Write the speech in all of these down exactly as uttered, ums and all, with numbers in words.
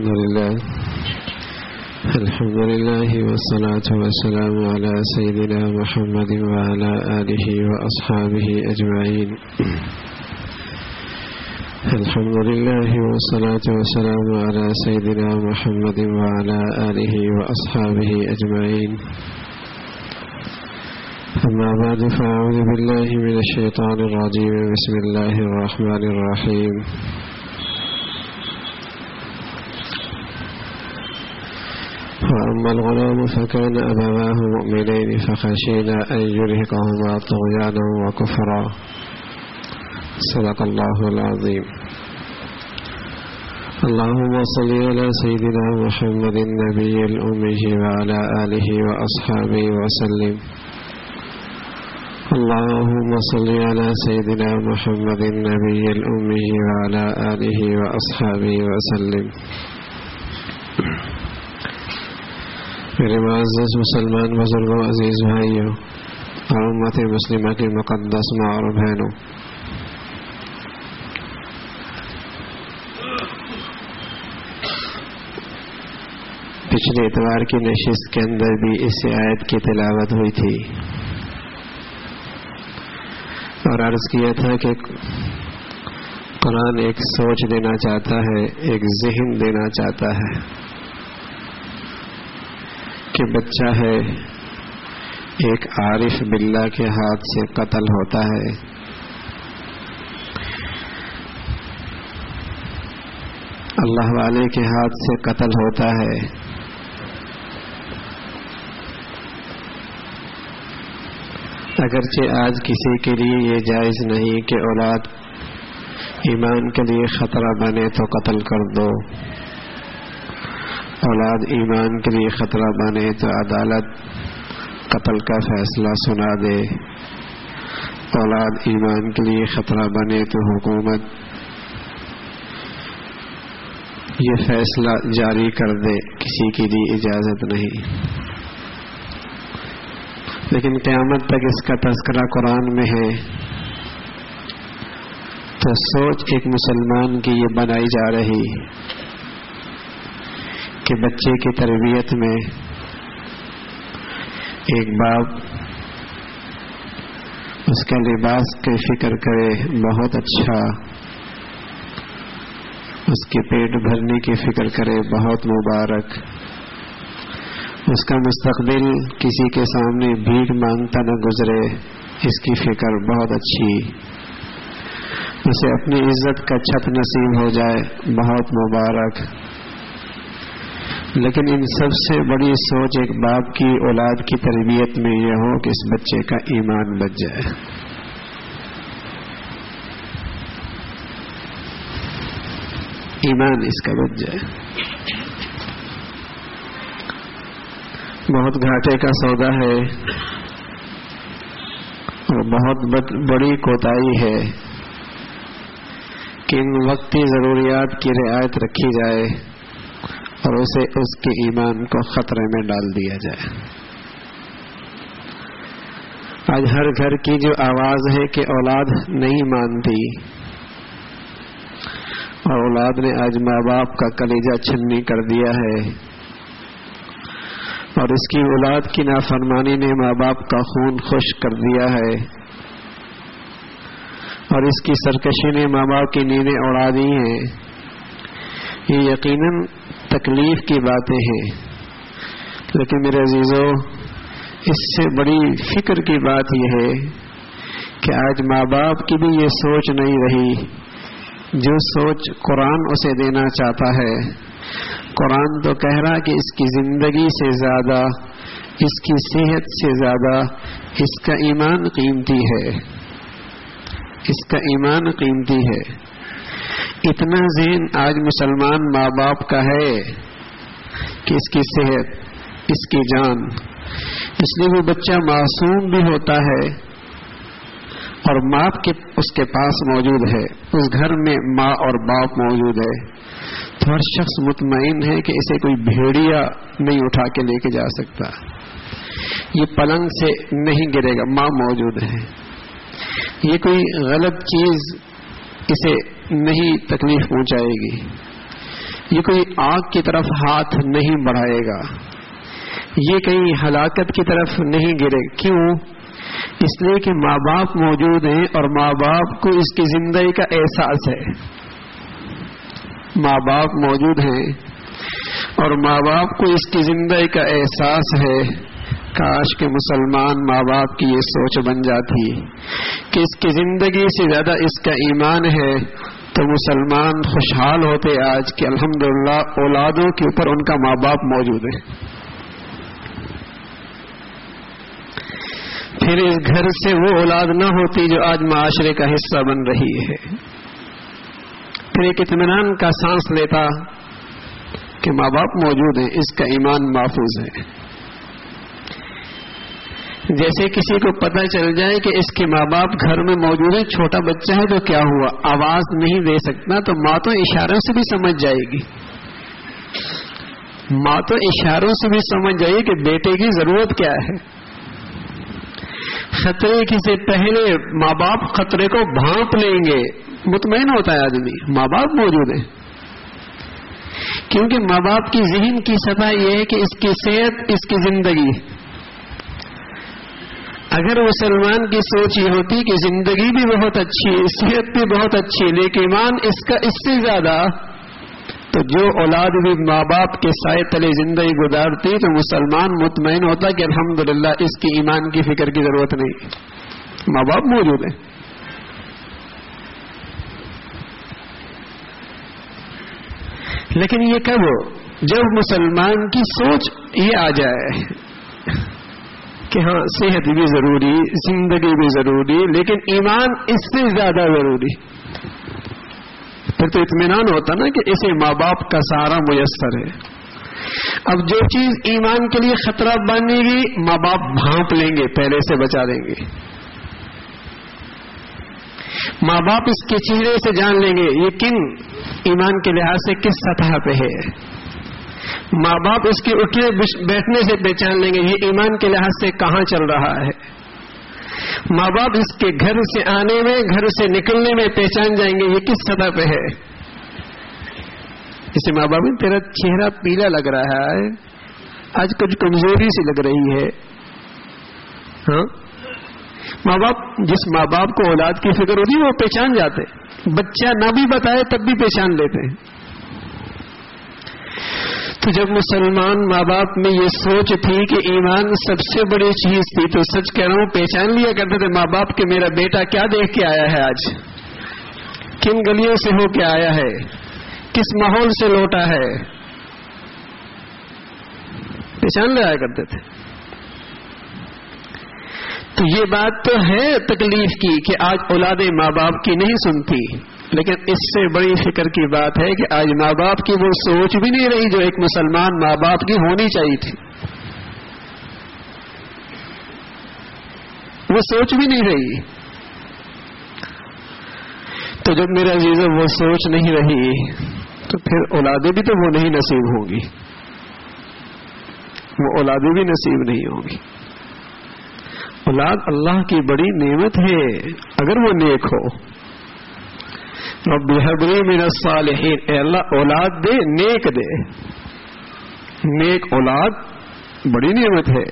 لله الحمد لله والصلاة والسلام على سيدنا محمد وعلى آله وأصحابه أجمعين. الحمد لله والصلاة والسلام على سيدنا محمد وعلى آله وأصحابه أجمعين. أما بعد فأعوذ بالله من الشيطان الرجيم. بسم الله الرحمن الرحيم. وأما الغلام فكان أبواه مؤمنين فخشينا أن يرهقهما طغيانا وكفرا. صدق الله العظيم. اللهم صل على سيدنا محمد النبي الأمي وعلى آله وأصحابه وسلم. اللهم صل على سيدنا محمد النبي الأمي وعلى آله وأصحابه وسلم. میرے معزز مسلمان بزرگوں، عزیز بھائیوں اور امت مسلمہ کی مقدس ماں اور بہنوں، پچھلے اتوار کی نشست کے اندر بھی اس آیت کی تلاوت ہوئی تھی اور عرض کیا تھا کہ قرآن ایک سوچ دینا چاہتا ہے، ایک ذہن دینا چاہتا ہے کہ بچہ ہے ایک عارف باللہ کے ہاتھ سے قتل ہوتا ہے، اللہ والے کے ہاتھ سے قتل ہوتا ہے، اگرچہ آج کسی کے لیے یہ جائز نہیں کہ اولاد ایمان کے لیے خطرہ بنے تو قتل کر دو، اولاد ایمان کے لیے خطرہ بنے تو عدالت قتل کا فیصلہ سنا دے، اولاد ایمان کے لیے خطرہ بنے تو حکومت یہ فیصلہ جاری کر دے، کسی کے لیے اجازت نہیں۔ لیکن قیامت تک اس کا تذکرہ قرآن میں ہے، تو سوچ ایک مسلمان کی یہ بنائی جا رہی کہ بچے کی تربیت میں ایک باپ اس کا لباس کی فکر کرے، بہت اچھا، اس کے پیٹ بھرنے کی فکر کرے، بہت مبارک، اس کا مستقبل کسی کے سامنے بھیک مانگتا نہ گزرے، اس کی فکر بہت اچھی، اسے اپنی عزت کا چھت نصیب ہو جائے، بہت مبارک۔ لیکن ان سب سے بڑی سوچ ایک باپ کی اولاد کی تربیت میں یہ ہو کہ اس بچے کا ایمان بچ جائے، ایمان اس کا بچ جائے۔ بہت گھاٹے کا سودا ہے اور بہت بڑی کوتاہی ہے کہ ان وقتی ضروریات کی رعایت رکھی جائے اور اسے اس کے ایمان کو خطرے میں ڈال دیا جائے۔ آج ہر گھر کی جو آواز ہے کہ اولاد نہیں مانتی، اور اولاد نے آج ماں باپ کا کلیجہ چھنی کر دیا ہے، اور اس کی اولاد کی نافرمانی نے ماں باپ کا خون خشک کر دیا ہے، اور اس کی سرکشی نے ماں باپ کی نیندیں اڑا دی ہیں، یہ یقیناً تکلیف کی باتیں ہیں۔ لیکن میرے عزیزو، اس سے بڑی فکر کی بات یہ ہے کہ آج ماں باپ کی بھی یہ سوچ نہیں رہی جو سوچ قرآن اسے دینا چاہتا ہے۔ قرآن تو کہہ رہا کہ اس کی زندگی سے زیادہ، اس کی صحت سے زیادہ اس کا ایمان قیمتی ہے، اس کا ایمان قیمتی ہے۔ اتنا ذہن آج مسلمان ماں باپ کا ہے کہ اس کی صحت، اس کی جان، اس لیے وہ بچہ معصوم بھی ہوتا ہے اور ماں کے اس کے پاس موجود ہے، اس گھر میں ماں اور باپ موجود ہے، تو ہر شخص مطمئن ہے کہ اسے کوئی بھیڑیا نہیں اٹھا کے لے کے جا سکتا، یہ پلنگ سے نہیں گرے گا، ماں موجود ہے، یہ کوئی غلط چیز اسے نہیں تکلیف پہنچائے گی، یہ کوئی آگ کی طرف ہاتھ نہیں بڑھائے گا، یہ کہیں ہلاکت کی طرف نہیں گرے. کیوں؟ اس لیے کہ ماں باپ موجود ہیں اور ماں باپ کو اس کی زندگی کا احساس ہے. ماں باپ موجود ہیں اور ماں باپ کو اس کی زندگی کا احساس ہے. کاش کہ مسلمان ماں باپ کی یہ سوچ بن جاتی کہ اس کی زندگی سے زیادہ اس کا ایمان ہے، تو مسلمان خوشحال ہوتے آج کہ الحمدللہ اولادوں کے اوپر ان کا ماں باپ موجود ہے. پھر اس گھر سے وہ اولاد نہ ہوتی جو آج معاشرے کا حصہ بن رہی ہے. پھر ایک اطمینان کا سانس لیتا کہ ماں باپ موجود ہیں، اس کا ایمان محفوظ ہے. جیسے کسی کو پتہ چل جائے کہ اس کے ماں باپ گھر میں موجود ہے، چھوٹا بچہ ہے تو کیا ہوا، آواز نہیں دے سکتا، تو ماں تو اشاروں سے بھی سمجھ جائے گی. ماں تو اشاروں سے بھی سمجھ جائے کہ بیٹے کی ضرورت کیا ہے. خطرے کی سے پہلے ماں باپ خطرے کو بھانپ لیں گے. مطمئن ہوتا ہے آدمی، ماں باپ موجود ہیں. کیونکہ ماں باپ کی ذہن کی سطح یہ ہے کہ اس کی صحت، اس کی زندگی. اگر مسلمان کی سوچ یہ ہوتی کہ زندگی بھی بہت اچھی ہے، صحت بھی بہت اچھی ہے، لیکن ایمان اس کا اس سے زیادہ، تو جو اولاد بھی ماں باپ کے سائے تلے زندگی گزارتی تو مسلمان مطمئن ہوتا کہ الحمدللہ اس کی ایمان کی فکر کی ضرورت نہیں، ماں باپ موجود ہیں. لیکن یہ کب ہو؟ جب مسلمان کی سوچ یہ آ جائے کہ ہاں صحت بھی ضروری، زندگی بھی ضروری، لیکن ایمان اس سے زیادہ ضروری. پھر تو اطمینان ہوتا نا کہ اسے ماں باپ کا سہارا میسر ہے. اب جو چیز ایمان کے لیے خطرہ بنے گی ماں باپ بھانپ لیں گے، پہلے سے بچا دیں گے. ماں باپ اس کے چہرے سے جان لیں گے یہ کن ایمان کے لحاظ سے کس سطح پہ ہے. ماں باپ اس کے اٹھنے بیٹھنے سے پہچان لیں گے یہ ایمان کے لحاظ سے کہاں چل رہا ہے. ماں باپ اس کے گھر سے آنے میں، گھر سے نکلنے میں پہچان جائیں گے یہ کس سطح پہ ہے. اسے ماں باپ تیرا چہرہ پیلا لگ رہا ہے، آج کچھ کمزوری سی لگ رہی ہے. ہاں ماں باپ، جس ماں باپ کو اولاد کی فکر ہوتی ہے وہ پہچان جاتے. بچہ نہ بھی بتائے تب بھی پہچان لیتے ہیں. تو جب مسلمان ماں باپ میں یہ سوچ تھی کہ ایمان سب سے بڑی چیز تھی، تو سچ کہہ رہا ہوں پہچان لیا کرتے تھے ماں باپ کہ میرا بیٹا کیا دیکھ کے آیا ہے، آج کن گلیوں سے ہو کے آیا ہے، کس ماحول سے لوٹا ہے. پہچان لیا کرتے تھے. تو یہ بات تو ہے تکلیف کی کہ آج اولادیں ماں باپ کی نہیں سنتی، لیکن اس سے بڑی فکر کی بات ہے کہ آج ماں باپ کی وہ سوچ بھی نہیں رہی جو ایک مسلمان ماں باپ کی ہونی چاہیے تھی. وہ سوچ بھی نہیں رہی. تو جب میرا عزیزو وہ سوچ نہیں رہی تو پھر اولادیں بھی تو وہ نہیں نصیب ہوں گی، وہ اولادیں بھی نصیب نہیں ہوں گی. اولاد اللہ کی بڑی نعمت ہے اگر وہ نیک ہو. رب ہب لی من الصالحین، اے اللہ اولاد دے، نیک دے. نیک اولاد بڑی نعمت ہے.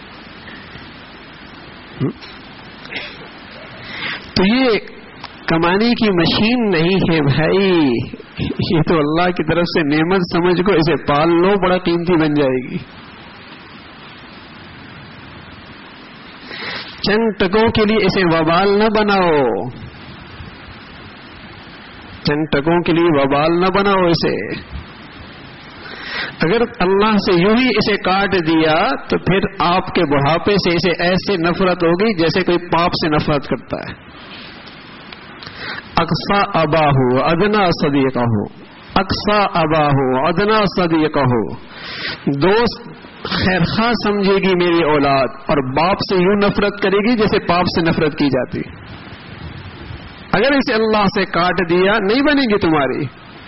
تو یہ کمانے کی مشین نہیں ہے بھائی، یہ تو اللہ کی طرف سے نعمت سمجھ کو اسے پال لو، بڑا قیمتی بن جائے گی. چند ٹکوں کے لیے اسے وبال نہ بناؤ، چند ٹکوں کے لیے وبال نہ بناؤ اسے. اگر اللہ سے یوں ہی اسے کاٹ دیا تو پھر آپ کے بڑھاپے سے اسے ایسے نفرت ہوگی جیسے کوئی پاپ سے نفرت کرتا ہے. اقصا ابا ہو ادنا صدیقہ ہو، اقصا ابا ہو ادنا صدیقہ ہو. دوست خیر خواہ سمجھے گی میری اولاد، اور باپ سے یوں نفرت کرے گی جیسے باپ سے نفرت کی جاتی. اگر اسے اللہ سے کاٹ دیا نہیں بنے گی تمہاری،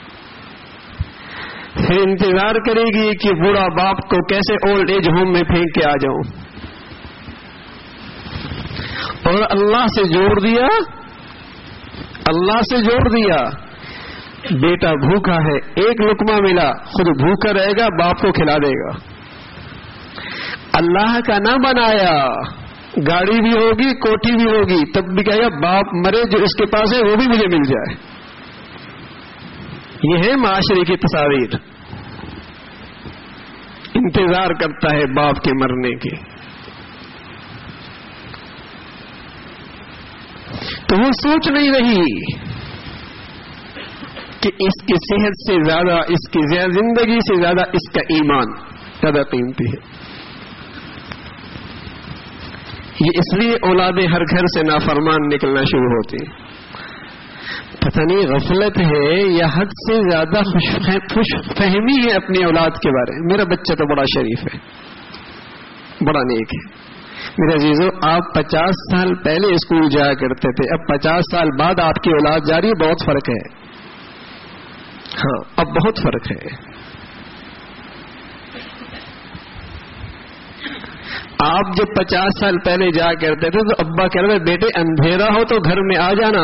پھر انتظار کرے گی کہ بوڑھا باپ کو کیسے اولڈ ایج ہوم میں پھینک کے آ جاؤں. اور اللہ سے جوڑ دیا، اللہ سے جوڑ دیا بیٹا بھوکا ہے، ایک لقمہ ملا، خود بھوکا رہے گا، باپ کو کھلا دے گا. اللہ کا نہ بنایا، گاڑی بھی ہوگی، کوٹھی بھی ہوگی، تب بھی کہے گا باپ مرے جو اس کے پاس ہے وہ بھی مجھے مل جائے. یہ ہے معاشرے کی تصاویر. انتظار کرتا ہے باپ کے مرنے کی. تو وہ سوچ نہیں رہی کہ اس کی صحت سے زیادہ، اس کی زندگی سے زیادہ اس کا ایمان زیادہ قیمتی ہے. یہ اس لیے اولادیں ہر گھر سے نافرمان نکلنا شروع ہوتی. پتہ نہیں غفلت ہے یا حد سے زیادہ خوش فہمی ہے اپنی اولاد کے بارے میں. میرا بچہ تو بڑا شریف ہے، بڑا نیک ہے. میرے عزیزو، آپ پچاس سال پہلے اسکول جایا کرتے تھے، اب پچاس سال بعد آپ کی اولاد جا رہی ہے، بہت فرق ہے. ہاں، اب بہت فرق ہے. آپ جب پچاس سال پہلے جایا کرتے تھے تو ابا کہہ رہے بیٹے اندھیرا ہو تو گھر میں آ جانا،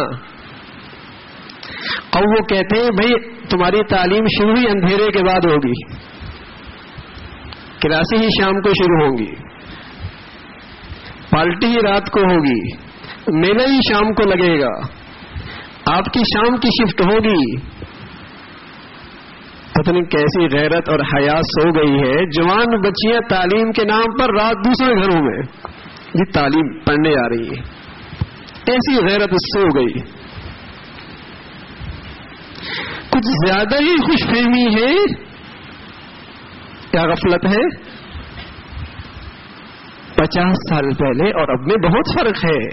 اور وہ کہتے ہیں بھائی تمہاری تعلیم شروع ہی اندھیرے کے بعد ہوگی، کلاسیں ہی شام کو شروع ہوں گی، پارٹی ہی رات کو ہوگی، میلہ ہی شام کو لگے گا، آپ کی شام کی شفٹ ہوگی. پتہ نہیں کیسی غیرت اور حیا سو گئی ہے. جوان بچیاں تعلیم کے نام پر رات دوسرے گھروں میں یہ تعلیم پڑھنے آ رہی ہے. ایسی غیرت سو گئی. کچھ زیادہ ہی خوش فہمی ہے یا غفلت ہے؟ پچاس سال پہلے اور اب میں بہت فرق ہے،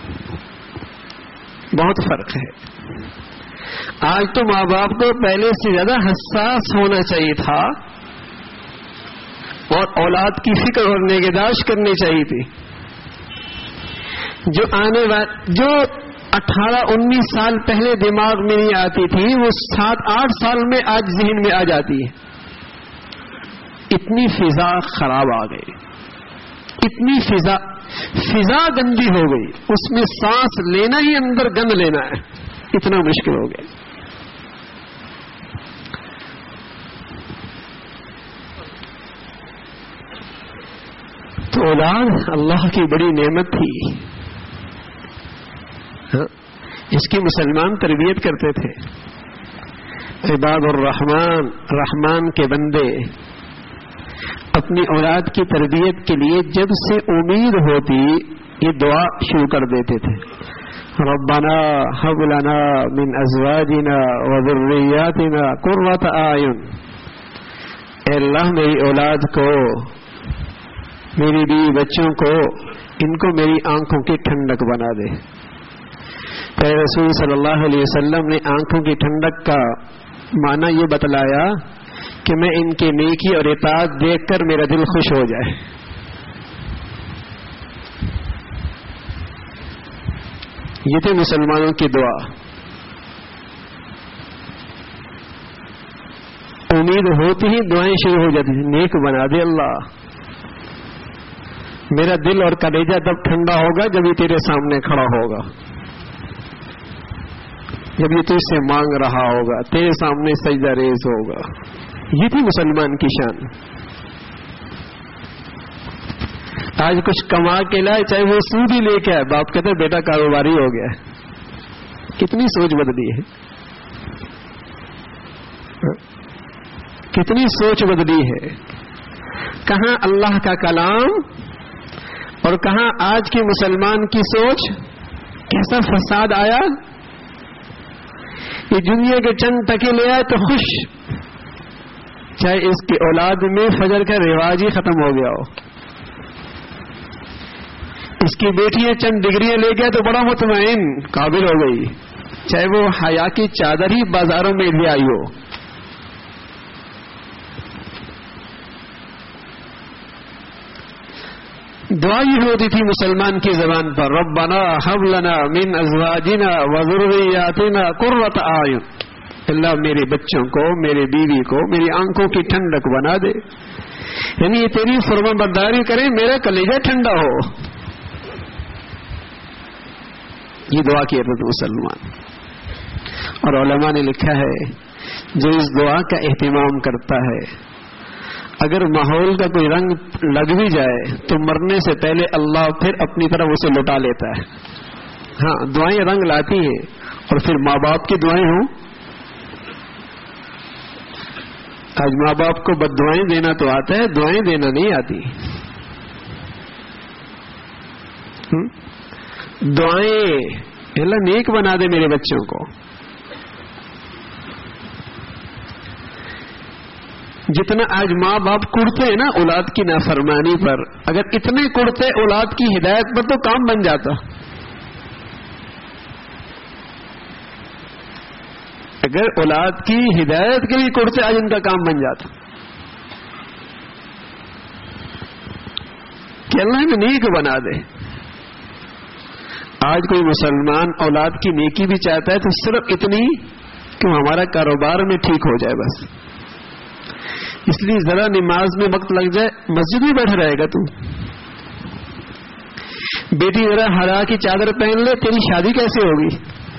بہت فرق ہے. آج تو ماں باپ کو پہلے سے زیادہ حساس ہونا چاہیے تھا اور اولاد کی فکر اور نگہداشت کرنی چاہیے تھی. جو آنے والی جو اٹھارہ انیس سال پہلے دماغ میں نہیں آتی تھی وہ سات آٹھ سال میں آج ذہن میں آ جاتی ہے. اتنی فضا خراب آ گئی، اتنی فضا فضا گندی ہو گئی، اس میں سانس لینا ہی اندر گند لینا ہے، اتنا مشکل ہو گیا. تو اولاد اللہ کی بڑی نعمت تھی. اس کی مسلمان تربیت کرتے تھے. عباد الرحمن، رحمان کے بندے اپنی اولاد کی تربیت کے لیے جب سے امید ہوتی یہ دعا شروع کر دیتے تھے. ربنا هب لنا من ازواجنا وذرياتنا قرة اعین. اے اللہ میری اولاد کو، میری بیوی بچوں کو، ان کو میری آنکھوں کی ٹھنڈک بنا دے. اے رسول صلی اللہ علیہ وسلم نے آنکھوں کی ٹھنڈک کا معنی یہ بتلایا کہ میں ان کی نیکی اور اطاعت دیکھ کر میرا دل خوش ہو جائے. یہ تھے مسلمانوں کی دعا. امید ہوتی ہی دعائیں شروع ہو جاتی ہیں، نیک بنا دے اللہ. میرا دل اور کلیجہ تب ٹھنڈا ہوگا جب یہ تیرے سامنے کھڑا ہوگا، جب یہ تجھ سے مانگ رہا ہوگا، تیرے سامنے سجدہ ریز ہوگا. یہ تھی مسلمان کی شان. آج کچھ کما کے لائے، چاہے وہ سود ہی لے کے آئے، باپ کہتے بیٹا کاروباری ہو گیا. کتنی سوچ بدلی ہے، کتنی سوچ بدلی ہے. کہاں اللہ کا کلام اور کہاں آج کے مسلمان کی سوچ. کیسا فساد آیا. یہ دنیا کے چند ٹکے لے آئے تو خوش، چاہے اس کی اولاد میں فجر کا رواج ہی ختم ہو گیا ہو. اس کی بیٹیاں چند ڈگریاں لے گیا تو بڑا مطمئن قابل ہو گئی، چاہے وہ حیا کی چادر ہی بازاروں میں لے آئی ہو. دعا یہ ہوتی تھی مسلمان کی زبان پر، ربنا ہب لنا من ازواجنا وذریاتنا قرۃ اعین. اللہ میرے بچوں کو، میرے بیوی کو میری آنکھوں کی ٹھنڈک بنا دے. یعنی یہ تیری فرما برداری کرے، میرا کلیجہ ٹھنڈا ہو. یہ دعا کیا تھا مسلمان. اور علماء نے لکھا ہے جو اس دعا کا اہتمام کرتا ہے اگر ماحول کا کوئی رنگ لگ بھی جائے تو مرنے سے پہلے اللہ پھر اپنی طرف اسے لوٹا لیتا ہے. ہاں دعائیں رنگ لاتی ہیں اور پھر ماں باپ کی دعائیں ہوں. آج ماں باپ کو بد دعائیں دینا تو آتا ہے, دعائیں دینا نہیں آتی. دعائیں اللہ نیک بنا دے میرے بچوں کو. جتنا آج ماں باپ کڑتے ہیں نا اولاد کی نافرمانی پر, اگر اتنے کڑتے اولاد کی ہدایت پر تو کام بن جاتا. اگر اولاد کی ہدایت کے لیے کڑتے آج ان کا کام بن جاتا کہ اللہ نے نیک بنا دے. آج کوئی مسلمان اولاد کی نیکی بھی چاہتا ہے تو صرف اتنی کہ ہمارا کاروبار میں ٹھیک ہو جائے بس. اس لیے ذرا نماز میں وقت لگ جائے مسجد میں بیٹھا رہے گا تو. بیٹی ذرا ہرا کی چادر پہن لے تیری شادی کیسے ہوگی.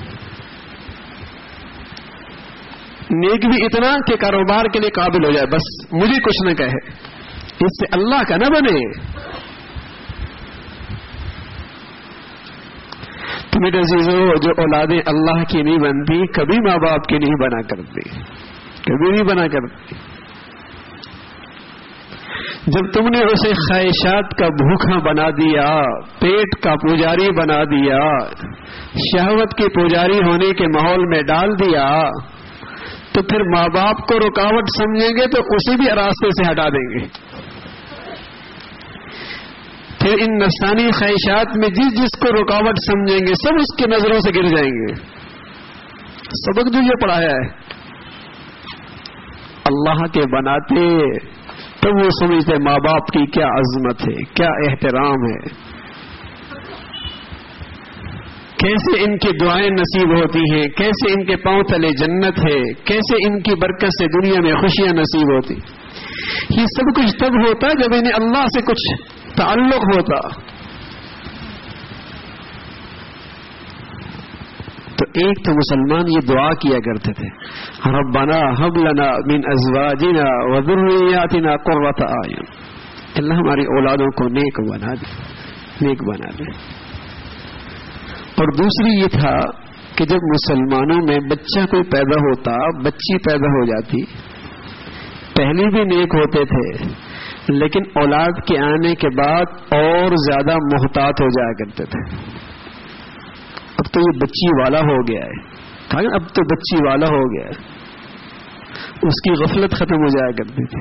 نیک بھی اتنا کہ کاروبار کے لیے قابل ہو جائے بس, مجھے کچھ نہ کہے, اس سے اللہ کا نہ بنے. تو میرے عزیزوں, جو اولادیں اللہ کی نہیں بنتی کبھی ماں باپ کی نہیں بنا کرتی, کبھی نہیں بنا کرتی. جب تم نے اسے خواہشات کا بھوکھا بنا دیا, پیٹ کا پجاری بنا دیا, شہوت کے پجاری ہونے کے ماحول میں ڈال دیا, تو پھر ماں باپ کو رکاوٹ سمجھیں گے تو اسے بھی راستے سے ہٹا دیں گے. پھر ان نفسانی خواہشات میں جس جس کو رکاوٹ سمجھیں گے سب اس کی نظروں سے گر جائیں گے. سبق جو یہ پڑھایا ہے اللہ کے بناتے تو وہ سمجھتے ماں باپ کی کیا عظمت ہے, کیا احترام ہے, کیسے ان کی دعائیں نصیب ہوتی ہیں, کیسے ان کے پاؤں تلے جنت ہے, کیسے ان کی برکت سے دنیا میں خوشیاں نصیب ہوتی. یہ سب کچھ تب ہوتا جب انہیں اللہ سے کچھ تعلق ہوتا. تو ایک تو مسلمان یہ دعا کیا کرتے تھے, ربنا هب لنا من ازواجنا وذرياتنا قرۃ اعین, اللہ ہماری اولادوں کو نیک بنا دے, نیک بنا دے. اور دوسری یہ تھا کہ جب مسلمانوں میں بچہ کوئی پیدا ہوتا, بچی پیدا ہو جاتی, پہلے بھی نیک ہوتے تھے لیکن اولاد کے آنے کے بعد اور زیادہ محتاط ہو جایا کرتے تھے. اب تو یہ بچی والا ہو گیا ہے, اب تو بچی والا ہو گیا ہے, اس کی غفلت ختم ہو جایا کرتی تھی.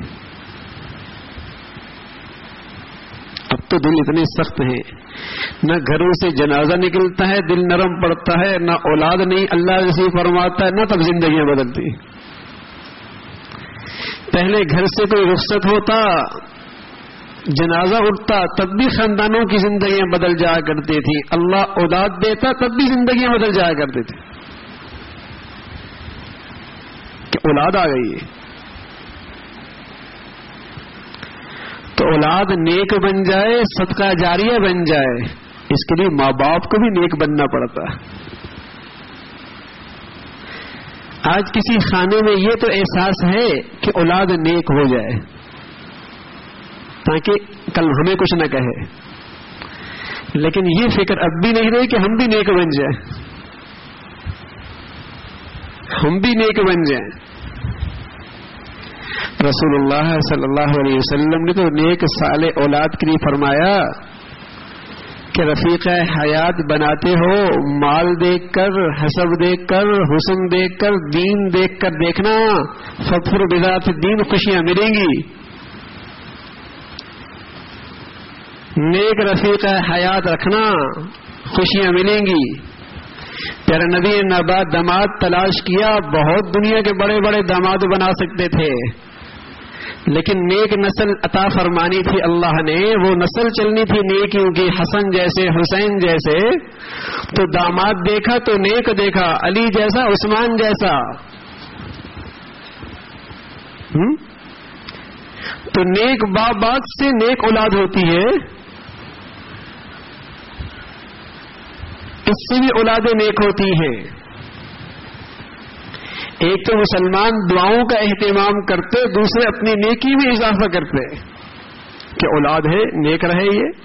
اب تو دل اتنے سخت ہیں, نہ گھروں سے جنازہ نکلتا ہے دل نرم پڑتا ہے, نہ اولاد نہیں اللہ رسی فرماتا ہے, نہ تب زندگیاں بدلتی. پہلے گھر سے کوئی رخصت ہوتا, جنازہ اٹھتا, تب بھی خاندانوں کی زندگیاں بدل جایا کرتی تھی. اللہ اولاد دیتا تب بھی زندگیاں بدل جایا کرتی تھی کہ اولاد آ گئی ہے. تو اولاد نیک بن جائے, صدقہ جاریہ بن جائے, اس کے لیے ماں باپ کو بھی نیک بننا پڑتا. آج کسی خانے میں یہ تو احساس ہے کہ اولاد نیک ہو جائے تاکہ کل ہمیں کچھ نہ کہے, لیکن یہ فکر اب بھی نہیں رہی کہ ہم بھی نیک بن جائیں, ہم بھی نیک بن جائیں. رسول اللہ صلی اللہ علیہ وسلم نے تو نیک صالح اولاد کے لیے فرمایا کہ رفیق حیات بناتے ہو, مال دیکھ کر, حسب دیکھ کر, حسن دیکھ کر, دین دیکھ کر دیکھنا, فخر بذات دین خوشیاں ملیں گی. نیک رفیق حیات رکھنا, خوشیاں ملیں گی. پیارے نبی نے نبات داماد تلاش کیا, بہت دنیا کے بڑے بڑے داماد بنا سکتے تھے لیکن نیک نسل عطا فرمانی تھی اللہ نے, وہ نسل چلنی تھی نیکیوں کی, حسن جیسے, حسین جیسے. تو داماد دیکھا تو نیک دیکھا, علی جیسا, عثمان جیسا. ہم؟ تو نیک باپ باپ سے نیک اولاد ہوتی ہے, اس سے بھی اولادیں نیک ہوتی ہیں. ایک تو مسلمان دعاؤں کا اہتمام کرتے، دوسرے اپنی نیکی میں اضافہ کرتے کہ اولاد ہے نیک رہے. یہ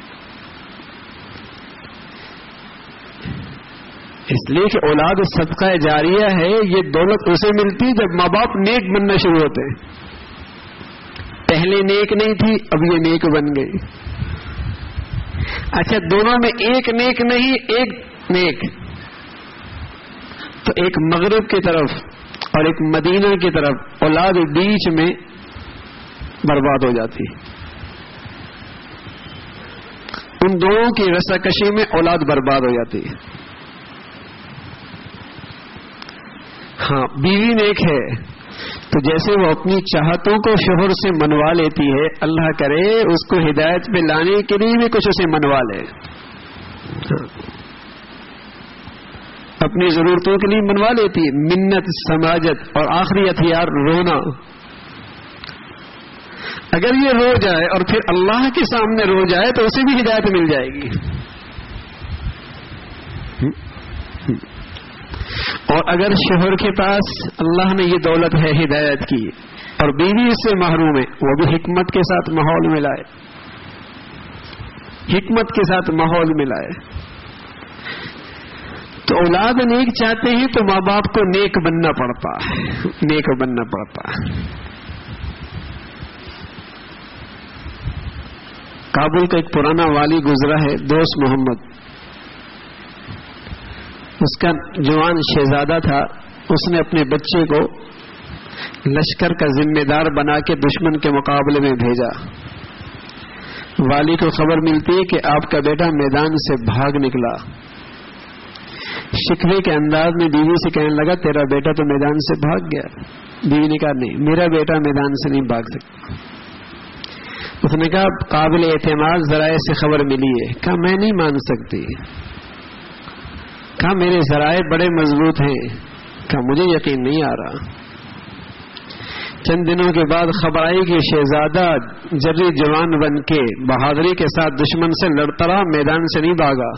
اس لیے کہ اولاد صدقہ جاریہ ہے. یہ دولت اسے ملتی جب ماں باپ نیک بننا شروع ہوتے ہیں. پہلے نیک نہیں تھی، اب یہ نیک بن گئی. اچھا دونوں میں ایک نیک نہیں، ایک نیک، تو ایک مغرب کی طرف اور ایک مدینہ کی طرف اولاد بیچ میں برباد ہو جاتی. ان دونوں کی رساکشی میں اولاد برباد ہو جاتی ہے. ہاں بیوی نیک ہے تو جیسے وہ اپنی چاہتوں کو شوہر سے منوا لیتی ہے، اللہ کرے اس کو ہدایت پہ لانے کے لیے بھی کچھ اسے منوا لے. اپنی ضرورتوں کے لیے منوا لیتی ہے. منت، سماجت اور آخری ہتھیار رونا. اگر یہ رو جائے اور پھر اللہ کے سامنے رو جائے تو اسے بھی ہدایت مل جائے گی. اور اگر شوہر کے پاس اللہ نے یہ دولت ہے ہدایت کی اور بیوی اس سے محروم ہے، وہ بھی حکمت کے ساتھ ماحول میں لائے، حکمت کے ساتھ ماحول میں لائے. تو اولاد نیک چاہتے ہیں تو ماں باپ کو نیک بننا پڑتا ہے، نیک بننا پڑتا ہے. کابل کا ایک پرانا والی گزرا ہے، دوست محمد. اس کا جوان شہزادہ تھا. اس نے اپنے بچے کو لشکر کا ذمہ دار بنا کے دشمن کے مقابلے میں بھیجا. والی کو خبر ملتی ہے کہ آپ کا بیٹا میدان سے بھاگ نکلا. شکوے کے انداز میں بیوی سے کہنے لگا تیرا بیٹا تو میدان سے بھاگ گیا. بیوی نے کہا نہیں، میرا بیٹا میدان سے نہیں بھاگ سکتا. اس نے کہا قابل اعتماد ذرائع سے خبر ملی ہے. کہا میں نہیں مان سکتی. کہا میرے ذرائع بڑے مضبوط ہیں. کہا مجھے یقین نہیں آ رہا. چند دنوں کے بعد خبر آئی کہ شہزادہ جری جوان بن کے بہادری کے ساتھ دشمن سے لڑتا رہا، میدان سے نہیں بھاگا.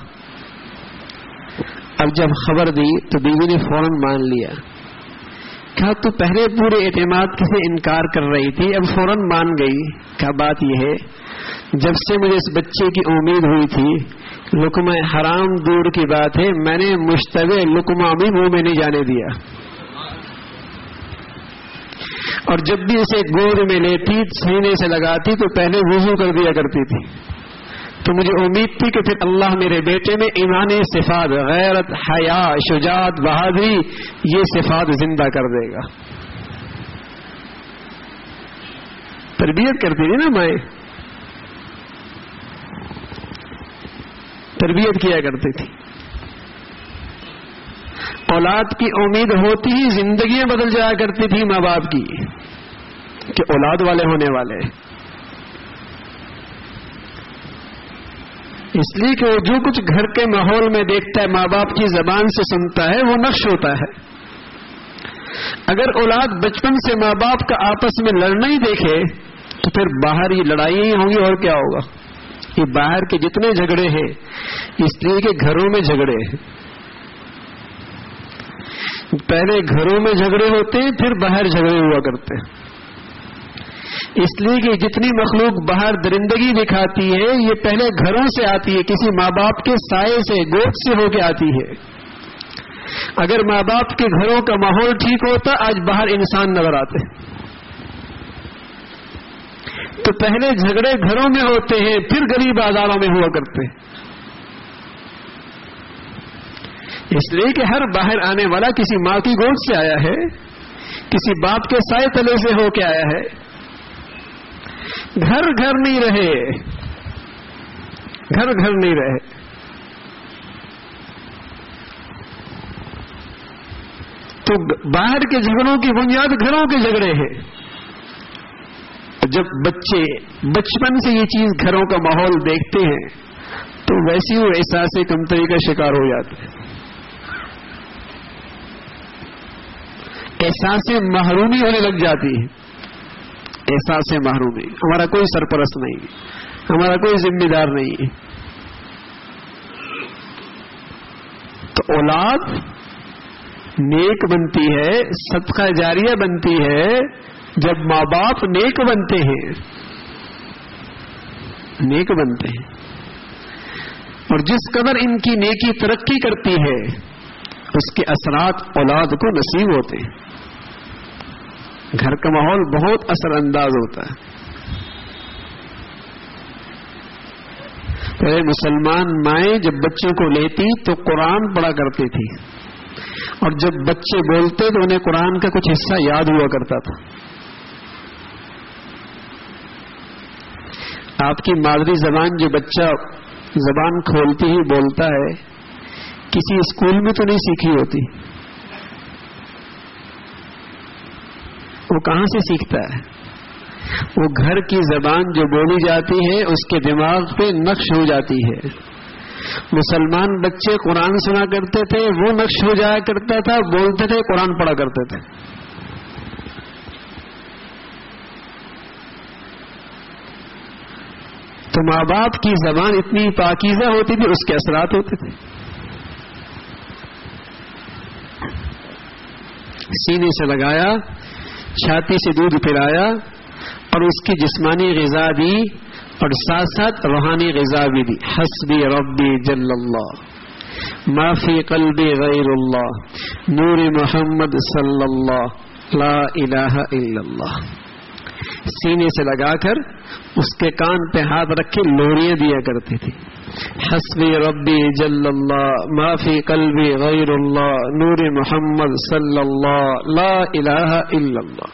اب جب خبر دی تو بیوی نے فوراً مان لیا. کہا تو پہلے پورے اعتماد سے انکار کر رہی تھی، اب فوراً مان گئی. کہا بات یہ ہے جب سے مجھے اس بچے کی امید ہوئی تھی، لقمہ حرام دور کی بات ہے، میں نے مشتبہ لقمہ بھی منہ میں نہیں جانے دیا. اور جب بھی اسے گود میں لیتی، سینے سے لگاتی تو پہلے وضو کر دیا کرتی تھی. تو مجھے امید تھی کہ پھر اللہ میرے بیٹے میں ایمانی صفات، غیرت، حیا، شجاعت، بہادری، یہ صفات زندہ کر دے گا. تربیت کرتی تھی نا مائیں، تربیت کیا کرتی تھی. اولاد کی امید ہوتی ہی زندگیاں بدل جایا کرتی تھی ماں باپ کی کہ اولاد والے ہونے والے. اس لیے کہ وہ جو کچھ گھر کے ماحول میں دیکھتا ہے، ماں باپ کی زبان سے سنتا ہے، وہ نقش ہوتا ہے. اگر اولاد بچپن سے ماں باپ کا آپس میں لڑنا ہی دیکھے تو پھر باہر یہ لڑائیاں ہی ہوں گی اور کیا ہوگا. یہ باہر کے جتنے جھگڑے ہیں اس لیے کہ گھروں میں جھگڑے ہیں. پہلے گھروں میں جھگڑے ہوتے ہیں، پھر باہر جھگڑے ہوا کرتے ہیں. اس لیے کہ جتنی مخلوق باہر درندگی دکھاتی ہے یہ پہلے گھروں سے آتی ہے، کسی ماں باپ کے سائے سے، گود سے ہو کے آتی ہے. اگر ماں باپ کے گھروں کا ماحول ٹھیک ہوتا آج باہر انسان نظر آتے. تو پہلے جھگڑے گھروں میں ہوتے ہیں، پھر گلی بازاروں میں ہوا کرتے. اس لیے کہ ہر باہر آنے والا کسی ماں کی گود سے آیا ہے، کسی باپ کے سائے تلے سے ہو کے آیا ہے. گھر گھر نہیں رہے، گھر گھر نہیں رہے. تو باہر کے جھگڑوں کی بنیاد گھروں کے جھگڑے ہیں. جب بچے بچپن سے یہ چیز گھروں کا ماحول دیکھتے ہیں تو ویسی وہ احساس کمتری کا شکار ہو جاتے ہیں. احساس محرومی ہونے لگ جاتی ہے. احساس محرومی، ہمارا کوئی سرپرست نہیں، ہمارا کوئی ذمہ دار نہیں ہے. تو اولاد نیک بنتی ہے، صدقہ جاریہ بنتی ہے جب ماں باپ نیک بنتے ہیں، نیک بنتے ہیں، اور جس قدر ان کی نیکی ترقی کرتی ہے اس کے اثرات اولاد کو نصیب ہوتے ہیں. گھر کا ماحول بہت اثر انداز ہوتا ہے. پہلے مسلمان مائیں جب بچوں کو لیتی تو قرآن پڑھا کرتی تھی، اور جب بچے بولتے تو انہیں قرآن کا کچھ حصہ یاد ہوا کرتا تھا. آپ کی مادری زبان جو بچہ زبان کھولتی ہی بولتا ہے، کسی اسکول میں تو نہیں سیکھی ہوتی، وہ کہاں سے سیکھتا ہے؟ وہ گھر کی زبان جو بولی جاتی ہے اس کے دماغ پہ نقش ہو جاتی ہے. مسلمان بچے قرآن سنا کرتے تھے، وہ نقش ہو جایا کرتا تھا، بولتے تھے، قرآن پڑھا کرتے تھے. تو ماں باپ کی زبان اتنی پاکیزہ ہوتی تھی، اس کے اثرات ہوتے تھے. سینے سے لگایا، چھاتی سے دودھ پلایا، اور اس کی جسمانی غذا دی اور ساتھ ساتھ روحانی غذا بھی دی. حسبی ربی جل اللہ ما فی قلبی غیر اللہ نور محمد صلی اللہ لا الہ الا اللہ. سینے سے لگا کر اس کے کان پہ ہاتھ رکھ کے لوریاں دیا کرتی تھی. حسبی ربی جل اللہ ما فی قلبی غیر اللہ نور محمد صلی اللہ لا الہ الا اللہ.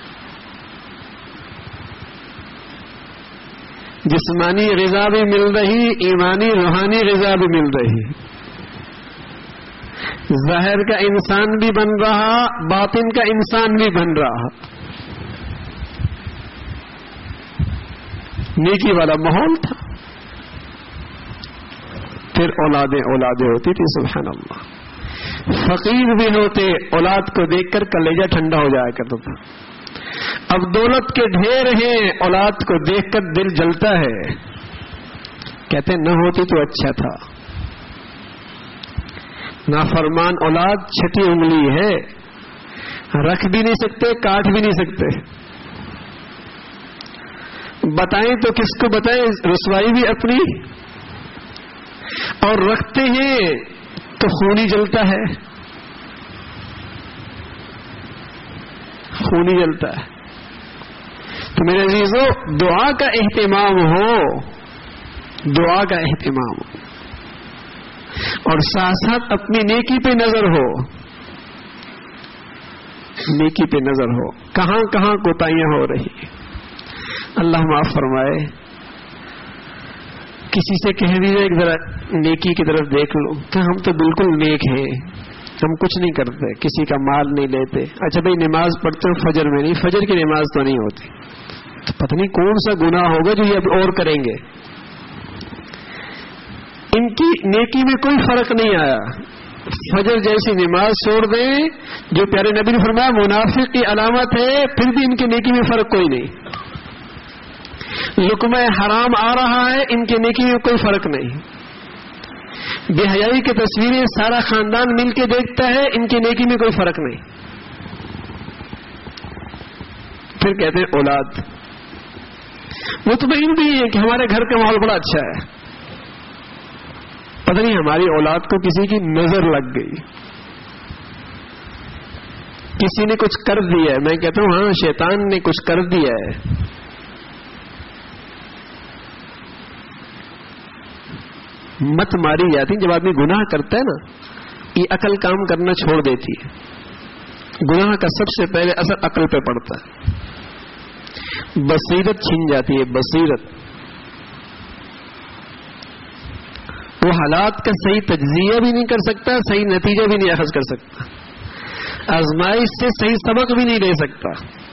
جسمانی غذا بھی مل رہی، ایمانی روحانی غذا بھی مل رہی. ظاہر کا انسان بھی بن رہا، باطن کا انسان بھی بن رہا. نیکی والا ماحول تھا. پھر اولادیں اولادیں ہوتی تھی. سبحان اللہ. فقیر بھی ہوتے، اولاد کو دیکھ کر کلیجہ ٹھنڈا ہو جایا کرتا تھا. اب دولت کے ڈھیر ہیں، اولاد کو دیکھ کر دل جلتا ہے. کہتے نہ ہوتی تو اچھا تھا. نافرمان اولاد چھٹی انگلی ہے، رکھ بھی نہیں سکتے، کاٹ بھی نہیں سکتے. بتائیں تو کس کو بتائیں، رسوائی بھی اپنی، اور رکھتے ہیں تو خونی جلتا ہے، خونی جلتا ہے. تو میرے عزیزو، دعا کا اہتمام ہو، دعا کا اہتمام ہو، اور ساتھ ساتھ اپنی نیکی پہ نظر ہو، نیکی پہ نظر ہو. کہاں کہاں کوتاہیاں ہو رہی ہیں، اللہ معاف فرمائے. کسی سے کہہ دیجیے ایک ذرا نیکی کی طرف دیکھ لو، کہ ہم تو بالکل نیک ہیں، ہم کچھ نہیں کرتے، کسی کا مال نہیں لیتے. اچھا بھائی نماز پڑھتے ہو فجر میں؟ نہیں، فجر کی نماز تو نہیں ہوتی. تو پتہ نہیں کون سا گناہ ہوگا جو یہ اب اور کریں گے. ان کی نیکی میں کوئی فرق نہیں آیا. فجر جیسی نماز چھوڑ دیں جو پیارے نبی نے فرمایا منافق کی علامت ہے، پھر بھی ان کی نیکی میں فرق کوئی نہیں. لقمہ حرام آ رہا ہے، ان کی نیکی میں کوئی فرق نہیں. بے حیائی کی تصویریں سارا خاندان مل کے دیکھتا ہے، ان کی نیکی میں کوئی فرق نہیں. پھر کہتے ہیں اولاد مطمئن بھی ہے کہ ہمارے گھر کا ماحول بڑا اچھا ہے. پتہ نہیں ہماری اولاد کو کسی کی نظر لگ گئی، کسی نے کچھ کر دیا ہے. میں کہتا ہوں ہاں شیطان نے کچھ کر دیا ہے. مت ماری جاتی. جب آدمی گناہ کرتا ہے نا، یہ عقل کام کرنا چھوڑ دیتی ہے. گناہ کا سب سے پہلے اثر عقل پہ پڑتا ہے. بصیرت چھن جاتی ہے. بصیرت، وہ حالات کا صحیح تجزیہ بھی نہیں کر سکتا، صحیح نتیجہ بھی نہیں اخذ کر سکتا، آزمائش سے صحیح سبق بھی نہیں لے سکتا.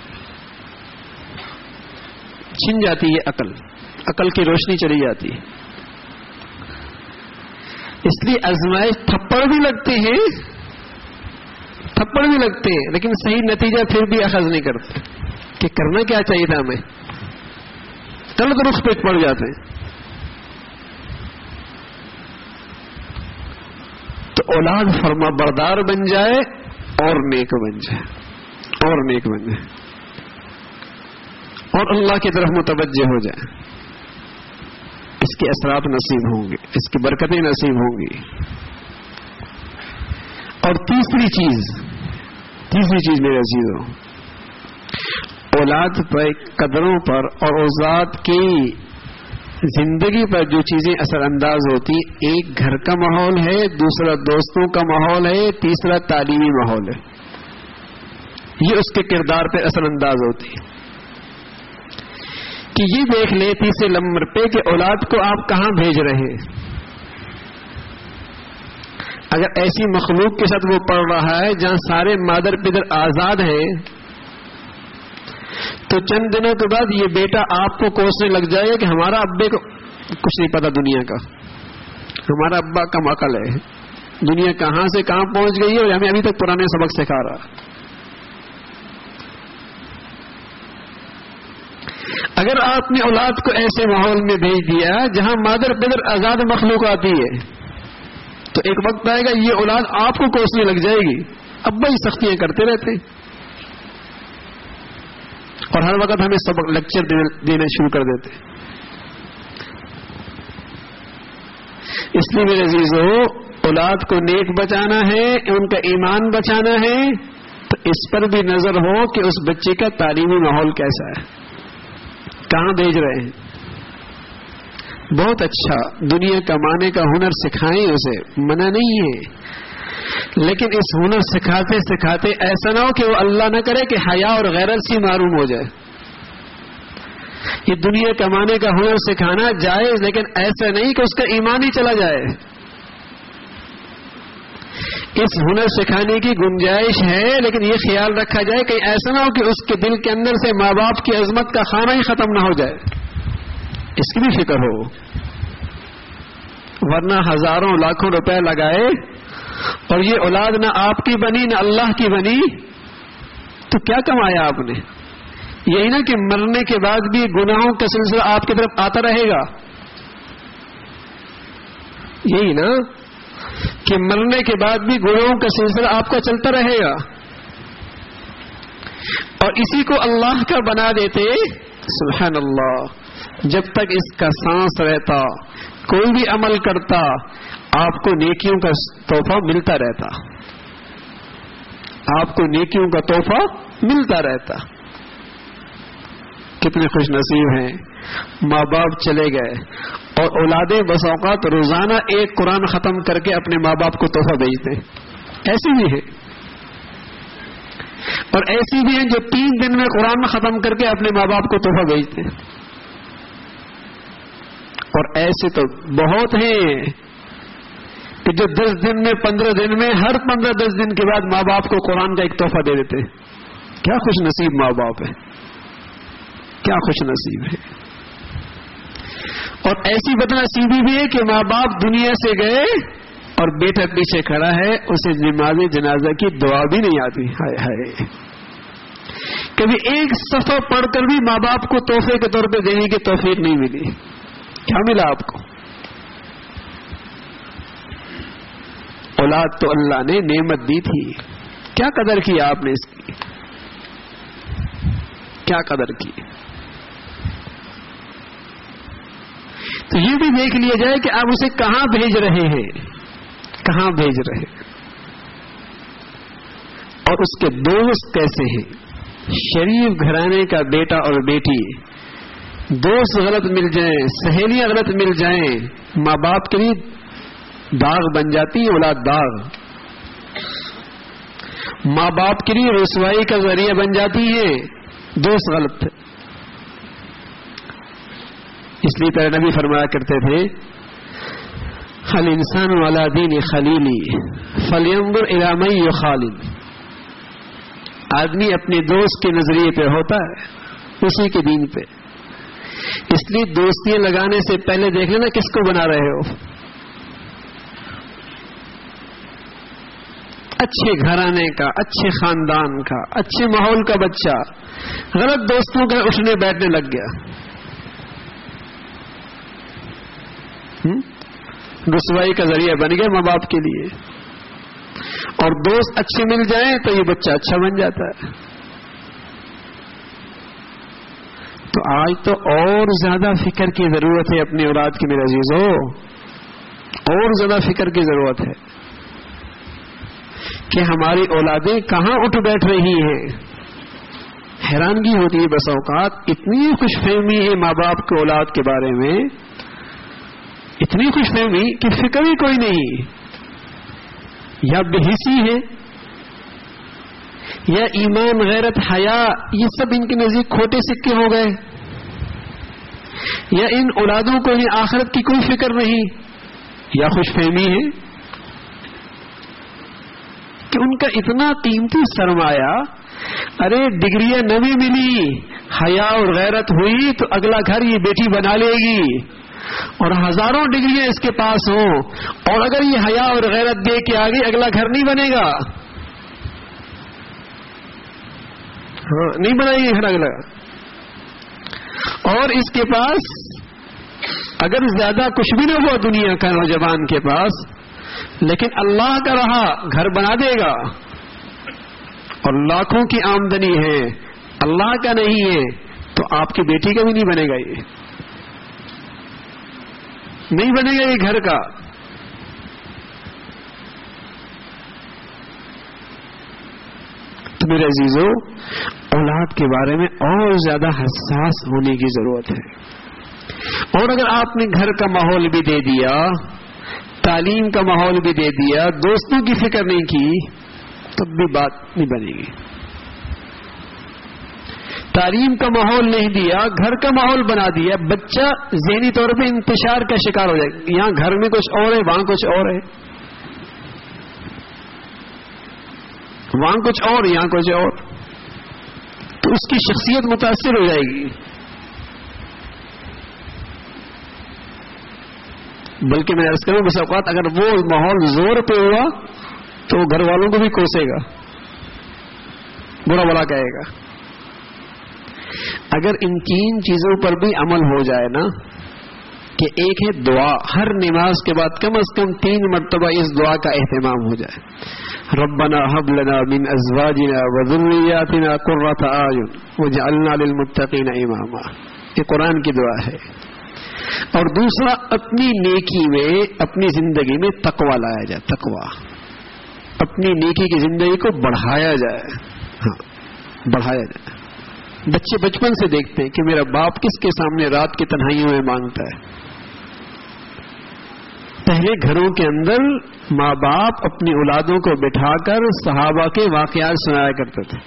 چھن جاتی ہے عقل، عقل کی روشنی چلی جاتی ہے. اس لیے آزمائش تھپڑ بھی لگتے ہیں، تھپڑ بھی لگتے ہیں، لیکن صحیح نتیجہ پھر بھی اخذ نہیں کرتے کہ کرنا کیا چاہیے تھا ہمیں. غلط رخ پہ پڑ جاتے ہیں. تو اولاد فرما بردار بن جائے اور نیک بن جائے، اور نیک بن جائے، اور اللہ کی طرف متوجہ ہو جائے، اس کے اثرات نصیب ہوں گے، اس کی برکتیں نصیب ہوں گی۔ اور تیسری چیز تیسری چیز میرے عزیزوں، اولاد پر، قدروں پر اور اوزاد کی زندگی پر جو چیزیں اثر انداز ہوتی، ایک گھر کا ماحول ہے، دوسرا دوستوں کا ماحول ہے، تیسرا تعلیمی ماحول ہے، یہ اس کے کردار پہ اثر انداز ہوتی ہے۔ کہ یہ دیکھ لے تیسرے نمبر پہ کہ اولاد کو آپ کہاں بھیج رہے ہیں۔ اگر ایسی مخلوق کے ساتھ وہ پڑھ رہا ہے جہاں سارے مادر پدر آزاد ہیں، تو چند دنوں کے بعد یہ بیٹا آپ کو کوسنے لگ جائے گا کہ ہمارا ابے کو کچھ نہیں پتا دنیا کا، ہمارا ابا کم عقل ہے، دنیا کہاں سے کہاں پہنچ گئی ہے اور ہمیں ابھی تک پرانے سبق سکھا رہا۔ اگر آپ نے اولاد کو ایسے ماحول میں بھیج دیا جہاں مادر پدر آزاد مخلوق آتی ہے، تو ایک وقت آئے گا یہ اولاد آپ کو کوسنے لگ جائے گی، ابا ہی سختیاں کرتے رہتے اور ہر وقت ہمیں سبق لیکچر دینا شروع کر دیتے۔ اس لیے میرے عزیزو، اولاد کو نیک بچانا ہے، ان کا ایمان بچانا ہے، تو اس پر بھی نظر ہو کہ اس بچے کا تعلیمی ماحول کیسا ہے، کہاں بھیج رہے ہیں۔ بہت اچھا دنیا کمانے کا ہنر سکھائیں، اسے منع نہیں ہے، لیکن اس ہنر سکھاتے سکھاتے ایسا نہ ہو کہ وہ اللہ نہ کرے کہ حیا اور غیرت سے معروم ہو جائے۔ یہ دنیا کمانے کا ہنر سکھانا جائز، لیکن ایسا نہیں کہ اس کا ایمان ہی چلا جائے۔ اس ہنر سکھانے کی گنجائش ہے، لیکن یہ خیال رکھا جائے کہ ایسا نہ ہو کہ اس کے دل کے اندر سے ماں باپ کی عظمت کا خانہ ہی ختم نہ ہو جائے، اس کی بھی فکر ہو، ورنہ ہزاروں لاکھوں روپے لگائے اور یہ اولاد نہ آپ کی بنی نہ اللہ کی بنی، تو کیا کمایا آپ نے؟ یہی نا کہ مرنے کے بعد بھی گناہوں کا سلسلہ آپ کی طرف آتا رہے گا، یہی نا کہ مرنے کے بعد بھی گناہوں کا سلسلہ آپ کا چلتا رہے گا، اور اسی کو اللہ کا بنا دیتے، سبحان اللہ، جب تک اس کا سانس رہتا، کوئی بھی عمل کرتا، آپ کو نیکیوں کا تحفہ ملتا رہتا، آپ کو نیکیوں کا تحفہ ملتا رہتا۔ کتنے خوش نصیب ہیں، ماں باپ چلے گئے اور اولادیں بس اوقات روزانہ ایک قرآن ختم کر کے اپنے ماں باپ کو تحفہ بھیجتے، ایسی بھی ہے، اور ایسی بھی ہیں جو تین دن میں قرآن ختم کر کے اپنے ماں باپ کو تحفہ بھیجتے، اور ایسے تو بہت ہیں کہ جو دس دن میں، پندرہ دن میں، ہر پندرہ دس دن کے بعد ماں باپ کو قرآن کا ایک تحفہ دے دیتے۔ کیا خوش نصیب ماں باپ ہے، کیا خوش نصیب ہے۔ اور ایسی بد نصیبی بھی ہے کہ ماں باپ دنیا سے گئے اور بیٹا پیچھے کھڑا ہے، اسے نماز جنازہ کی دعا بھی نہیں آتی، ہائے ہائے۔ کبھی ایک صفحہ پڑھ کر بھی ماں باپ کو تحفے کے طور پہ دینے کی توفیق نہیں ملی۔ کیا ملا آپ کو؟ اولاد تو اللہ نے نعمت دی تھی، کیا قدر کی آپ نے اس کی، کیا قدر کی؟ تو یہ بھی دیکھ لیا جائے کہ آپ اسے کہاں بھیج رہے ہیں، کہاں بھیج رہے ہیں، اور اس کے دوست کیسے ہیں۔ شریف گھرانے کا بیٹا اور بیٹی، دوست غلط مل جائیں، سہیلیاں غلط مل جائیں، ماں باپ کے لیے داغ بن جاتی ہے، اولاد داغ، ماں باپ کے لیے رسوائی کا ذریعہ بن جاتی ہے دوست غلط۔ اس لیے پیارے نبی فرمایا کرتے تھے، الانسان علی دین خلیلی فلینظر الی من یخالل، آدمی اپنے دوست کے نظریے پہ ہوتا ہے، اسی کے دین پہ، اس لیے دوستیاں لگانے سے پہلے دیکھ لینا کس کو بنا رہے ہو۔ اچھے گھرانے کا، اچھے خاندان کا، اچھے ماحول کا بچہ غلط دوستوں کے اٹھنے بیٹھنے لگ گیا، رسوائی کا ذریعہ بن گیا ماں باپ کے لیے۔ اور دوست اچھے مل جائیں تو یہ بچہ اچھا بن جاتا ہے. تو آج تو اور زیادہ فکر کی ضرورت ہے اپنی اولاد کی میرے عزیزو، اور زیادہ فکر کی ضرورت ہے کہ ہماری اولادیں کہاں اٹھ بیٹھ رہی ہیں. حیرانگی ہوتی ہے بس اوقات، اتنی خوش فہمی ہے ماں باپ کے اولاد کے بارے میں، اتنی خوش فہمی کہ فکر ہی کوئی نہیں. یا بے حسی ہے، یا ایمان غیرت حیا یہ سب ان کے نزدیک کھوٹے سکے ہو گئے، یا ان اولادوں کو ہی آخرت کی کوئی فکر نہیں، یا خوش فہمی ہے کہ ان کا اتنا قیمتی سرمایہ، ارے ڈگریاں نہ بھی ملی، حیا اور غیرت ہوئی تو اگلا گھر یہ بیٹی بنا لے گی، اور ہزاروں ڈگریاں اس کے پاس ہوں اور اگر یہ حیا اور غیرت دے کے آگے اگلا گھر نہیں بنے گا، ہاں نہیں بنائے گی گھر اگلا. اور اس کے پاس اگر زیادہ کچھ بھی نہ ہوا دنیا کا نوجوان کے پاس، لیکن اللہ کا رہا گھر بنا دے گا، اور لاکھوں کی آمدنی ہے، اللہ کا نہیں ہے تو آپ کی بیٹی کا بھی نہیں بنے گا، یہ نہیں بنے گا یہ گھر کا. تو میرے عزیزو، اولاد کے بارے میں اور زیادہ حساس ہونے کی ضرورت ہے. اور اگر آپ نے گھر کا ماحول بھی دے دیا، تعلیم کا ماحول بھی دے دیا، دوستوں کی فکر نہیں کی، تب بھی بات نہیں بنے گی. تعلیم کا ماحول نہیں دیا، گھر کا ماحول بنا دیا، بچہ ذہنی طور پہ انتشار کا شکار ہو جائے گا. یہاں گھر میں کچھ اور ہے، وہاں کچھ اور ہے، وہاں کچھ اور، یہاں کچھ اور، تو اس کی شخصیت متاثر ہو جائے گی. بلکہ میں عرض کروں بس اوقات اگر وہ ماحول زور پہ ہوا تو وہ گھر والوں کو بھی کوسے گا، برا بلا کہے گا. اگر ان تین چیزوں پر بھی عمل ہو جائے نا، کہ ایک ہے دعا، ہر نماز کے بعد کم از کم تین مرتبہ اس دعا کا اہتمام ہو جائے، ربنا هب لنا من ازواجنا وذرياتنا قرة اعين واجعلنا للمتقين اماما، یہ قرآن کی دعا ہے. اور دوسرا، اپنی نیکی میں، اپنی زندگی میں تقوی لایا جائے، تقوی، اپنی نیکی کی زندگی کو بڑھایا جائے، ہاں بڑھایا جائے. بچے بچپن سے دیکھتے ہیں کہ میرا باپ کس کے سامنے رات کی تنہائیوں میں مانگتا ہے. پہلے گھروں کے اندر ماں باپ اپنی اولادوں کو بٹھا کر صحابہ کے واقعات سنایا کرتے تھے.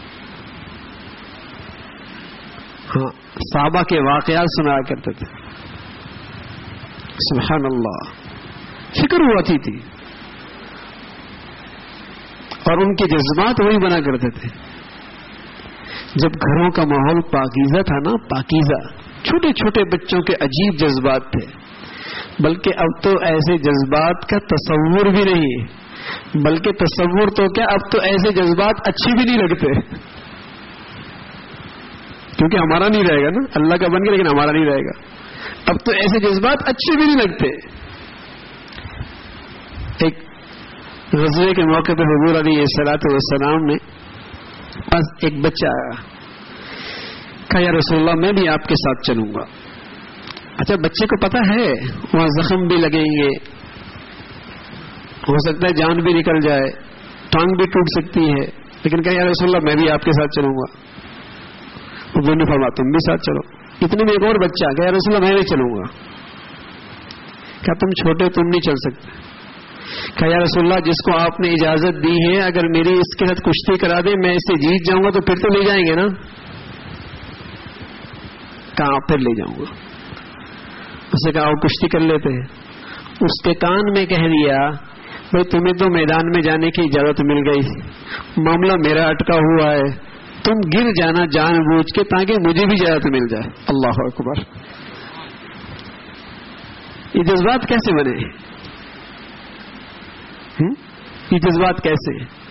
ہاں صحابہ کے واقعات سنایا کرتے تھے. سبحان اللہ، فکر ہوتی تھی اور ان کے جذبات وہی بنا کرتے تھے. جب گھروں کا ماحول پاکیزہ تھا نا، پاکیزہ، چھوٹے چھوٹے بچوں کے عجیب جذبات تھے، بلکہ اب تو ایسے جذبات کا تصور بھی نہیں، بلکہ تصور تو کیا، اب تو ایسے جذبات اچھے بھی نہیں لگتے، کیونکہ ہمارا نہیں رہے گا نا، اللہ کا بن گیا لیکن ہمارا نہیں رہے گا. اب تو ایسے جذبات اچھے بھی نہیں لگتے. ایک غزوے کے موقع پہ حضور علیہ الصلوۃ والسلام نے بس ایک بچہ آیا، کہا یا رسول اللہ میں بھی آپ کے ساتھ چلوں گا. اچھا بچے کو پتا ہے وہاں زخم بھی لگیں گے، ہو سکتا ہے جان بھی نکل جائے، ٹانگ بھی ٹوٹ سکتی ہے، لیکن کہا یا رسول اللہ میں بھی آپ کے ساتھ چلوں گا. حضور نے فرمایا تم بھی ساتھ چلو. اتنے میں ایک اور بچہ کہا یا رسول اللہ میں بھی چلوں گا. کہا تم چھوٹے، تم نہیں چل سکتے. کہا یا رسول اللہ جس کو آپ نے اجازت دی ہے اگر میری اس کے ساتھ کشتی کرا دے میں اسے جیت جاؤں گا تو پھر تو لے جائیں گے نا. کہا پھر لے جاؤں گا. اسے کہا وہ کشتی کر لیتے ہیں. اس کے کان میں کہہ دیا بھائی تمہیں تو میدان میں جانے کی اجازت مل گئی، معاملہ میرا اٹکا ہوا ہے، تم گر جانا جان بوجھ کے تاکہ مجھے بھی اجازت مل جائے. اللہ اکبر. یہ جذبات کیسے بنے؟ یہ جذبات کیسے؟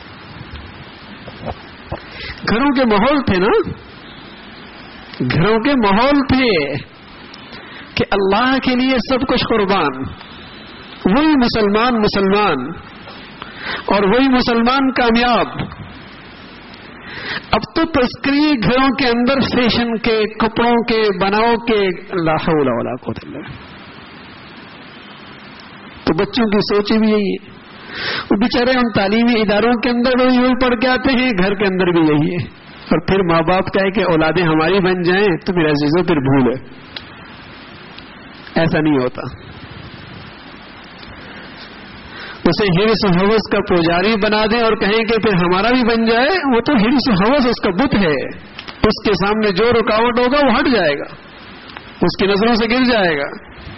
گھروں کے ماحول تھے نا، گھروں کے ماحول تھے کہ اللہ کے لیے سب کچھ قربان. وہی مسلمان مسلمان اور وہی مسلمان کامیاب. اب تو تذکری گھروں کے اندر فیشن کے، کپڑوں کے، بناؤ کے، لا حول ولا قوت الا باللہ. تو بچوں کی سوچ بھی یہی ہے. وہ بیچارے ان تعلیمی اداروں کے اندر وہی وہی پڑھ کے آتے ہیں، گھر کے اندر بھی یہی ہے. اور پھر ماں باپ کہے کہ اولادیں ہماری بن جائیں تو میرے عزیزوں پھر بھول ہے. ایسا نہیں ہوتا. اسے حرص و ہوس کا پجاری بنا دیں اور کہیں کہ پھر ہمارا بھی بن جائے، وہ تو حرص و ہوس اس کا بت ہے. اس کے سامنے جو رکاوٹ ہوگا وہ ہٹ جائے گا، اس کی نظروں سے گر جائے گا.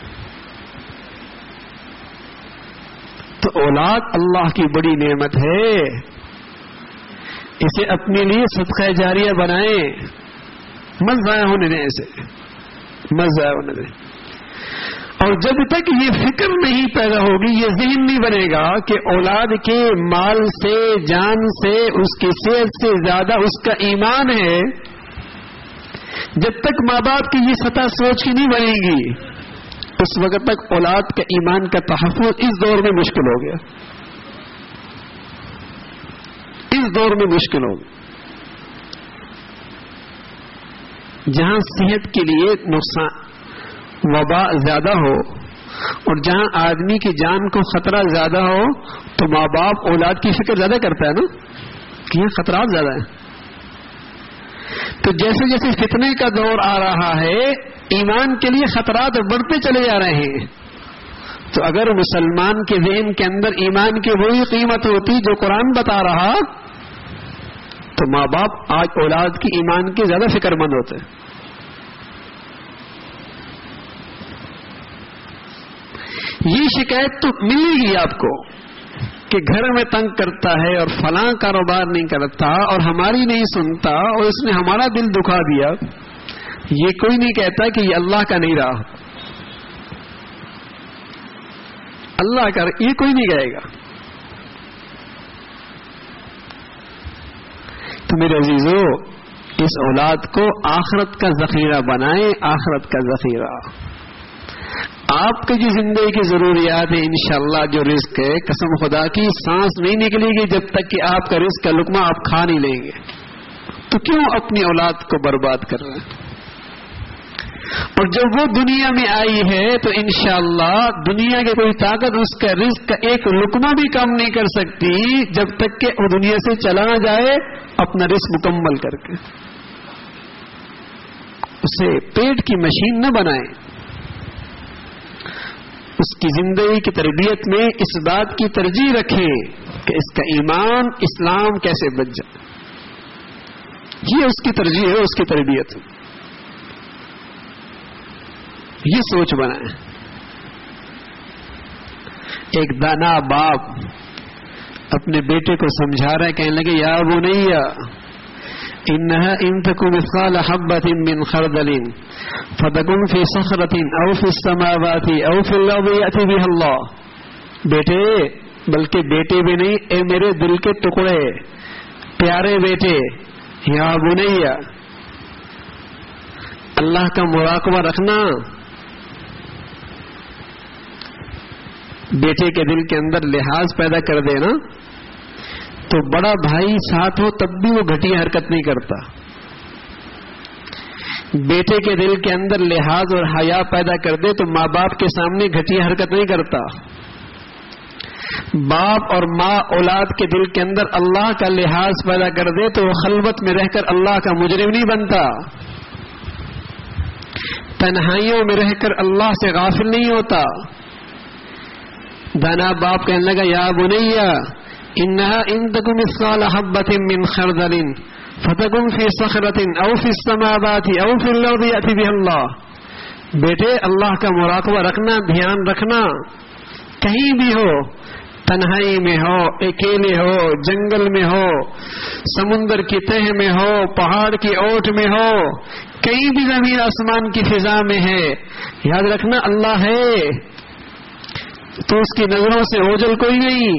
تو اولاد اللہ کی بڑی نعمت ہے، اسے اپنے لیے صدقہ جاریہ بنائیں. مت ضائع ہونے دیں، اسے مت ضائع ہونے دیں. اور جب تک یہ فکر نہیں پیدا ہوگی، یہ ذہن نہیں بنے گا کہ اولاد کے مال سے، جان سے، اس کی صحت سے زیادہ اس کا ایمان ہے، جب تک ماں باپ کی یہ سطح سوچ ہی نہیں بنے گی، اس وقت تک اولاد کا ایمان کا تحفظ اس دور میں مشکل ہو گیا. اس دور میں مشکل ہو گیا جہاں صحت کے لیے نقصان، وبا زیادہ ہو، اور جہاں آدمی کی جان کو خطرہ زیادہ ہو، تو ماں باپ اولاد کی فکر زیادہ کرتا ہے نا، کہ یہ خطرات زیادہ ہیں. تو جیسے جیسے فتنے کا دور آ رہا ہے، ایمان کے لیے خطرات بڑھتے چلے جا رہے ہیں. تو اگر مسلمان کے ذہن کے اندر ایمان کی وہی قیمت ہوتی جو قرآن بتا رہا، تو ماں باپ آج اولاد کی ایمان کی زیادہ فکر مند ہوتے. یہ شکایت تو ملے گی آپ کو کہ گھر میں تنگ کرتا ہے اور فلاں کاروبار نہیں کرتا اور ہماری نہیں سنتا اور اس نے ہمارا دل دکھا دیا. یہ کوئی نہیں کہتا کہ یہ اللہ کا نہیں رہا، اللہ کا، یہ کوئی نہیں کہے گا. تو میرے عزیزو، اس اولاد کو آخرت کا ذخیرہ بنائیں، آخرت کا ذخیرہ. آپ کی جو زندگی کی ضروریات ہیں، انشاءاللہ جو رزق ہے، قسم خدا کی سانس نہیں نکلے گی جب تک کہ آپ کا رزق کا لقمہ آپ کھا نہیں لیں گے. تو کیوں اپنی اولاد کو برباد کر رہے ہیں؟ اور جب وہ دنیا میں آئی ہے تو انشاءاللہ دنیا کی کوئی طاقت اس کا رزق کا ایک لقمہ بھی کم نہیں کر سکتی جب تک کہ وہ دنیا سے چلا نہ جائے اپنا رزق مکمل کر کے. اسے پیٹ کی مشین نہ بنائیں. اس کی زندگی کی تربیت میں اس بات کی ترجیح رکھیں کہ اس کا ایمان، اسلام کیسے بچ جائے. یہ اس کی ترجیح ہے، اس کی تربیت. یہ سوچ بنائیں. ایک دانا باپ اپنے بیٹے کو سمجھا رہا ہے، کہنے لگے یا بنیا انہا ان تکو مثقال حبۃ من خردل فتکن فی صخرۃ او فی السماوات او فی الارض یأتی بها اللہ. بیٹے، بلکہ بیٹے بھی نہیں، اے میرے دل کے ٹکڑے، پیارے بیٹے، یا بنیا، اللہ کا مراقبہ رکھنا. بیٹے کے دل کے اندر لحاظ پیدا کر دینا. تو بڑا بھائی ساتھ ہو تب بھی وہ گھٹیا حرکت نہیں کرتا. بیٹے کے دل کے اندر لحاظ اور حیا پیدا کر دے تو ماں باپ کے سامنے گھٹیا حرکت نہیں کرتا. باپ اور ماں اولاد کے دل کے اندر اللہ کا لحاظ پیدا کر دے تو وہ خلوت میں رہ کر اللہ کا مجرم نہیں بنتا. تنہائیوں میں رہ کر اللہ سے غافل نہیں ہوتا. دانا باپ کہنے لگا یا بنیا انہا ان تک مثقال حبۃ من خردل فتکن فی صخرۃ او فی السماوات او فی الارض یأتی بها اللہ. بیٹے، اللہ کا مراقبہ رکھنا، دھیان رکھنا. کہیں بھی ہو، تنہائی میں ہو، اکیلے ہو، جنگل میں ہو، سمندر کی تہ میں ہو، پہاڑ کی اوٹ میں ہو، کہیں بھی زمین آسمان کی فضا میں ہے، یاد رکھنا اللہ ہے. تو اس کی نظروں سے اوجل کوئی نہیں.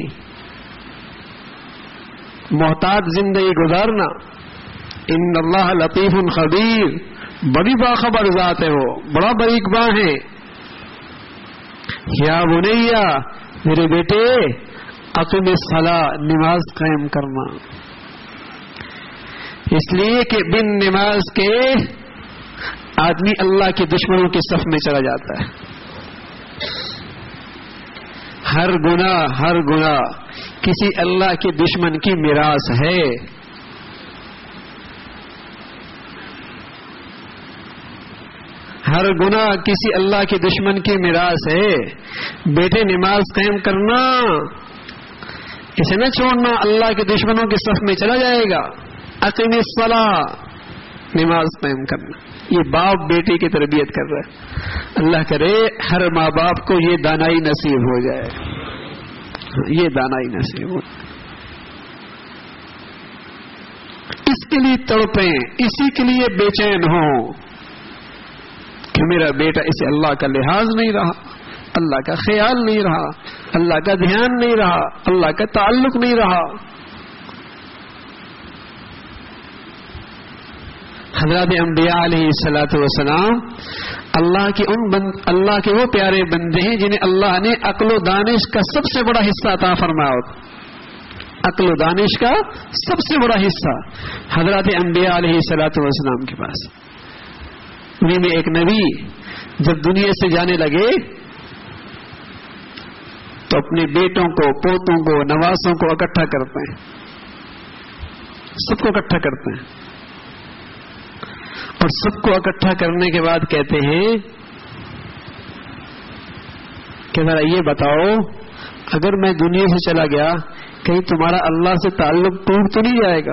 محتاط زندگی گزارنا. ان اللہ لطیف خبیر، بڑی باخبر ذات ہے، وہ بڑا باریک باں ہے. یا بنیا، میرے بیٹے، اقم الصلاۃ، نماز قائم کرنا، اس لیے کہ بن نماز کے آدمی اللہ کے دشمنوں کے صف میں چلا جاتا ہے. ہر گناہ ہر گناہ کسی اللہ کے دشمن کی میراث ہے. ہر گناہ کسی اللہ کے دشمن کی میراث ہے. بیٹے نماز قائم کرنا، اسے نہ چھوڑنا اللہ کے دشمنوں کے صف میں چلا جائے گا. اقیم الصلاۃ، نماز قائم کرنا. یہ باپ بیٹے کی تربیت کر رہا ہے. اللہ کرے ہر ماں باپ کو یہ دانائی نصیب ہو جائے، یہ دانائی نصیب ہو. اس کے لیے تڑپیں، اسی کے لیے بے چین ہوں کہ میرا بیٹا اسے اللہ کا لحاظ نہیں رہا، اللہ کا خیال نہیں رہا، اللہ کا دھیان نہیں رہا، اللہ کا تعلق نہیں رہا. حضرات انبیاء علیہ الصلوۃ والسلام اللہ کے ان بند اللہ کے وہ پیارے بندے ہیں جنہیں اللہ نے عقل و دانش کا سب سے بڑا حصہ عطا فرمایا. عقل و دانش کا سب سے بڑا حصہ حضرات انبیاء علیہ الصلوۃ والسلام کے پاس. انہیں میں ایک نبی جب دنیا سے جانے لگے تو اپنے بیٹوں کو، پوتوں کو، نواسوں کو اکٹھا کرتے ہیں، سب کو اکٹھا کرتے ہیں، اور سب کو اکٹھا کرنے کے بعد کہتے ہیں کہ ذرا یہ بتاؤ، اگر میں دنیا سے چلا گیا کہیں تمہارا اللہ سے تعلق ٹوٹ تو نہیں جائے گا؟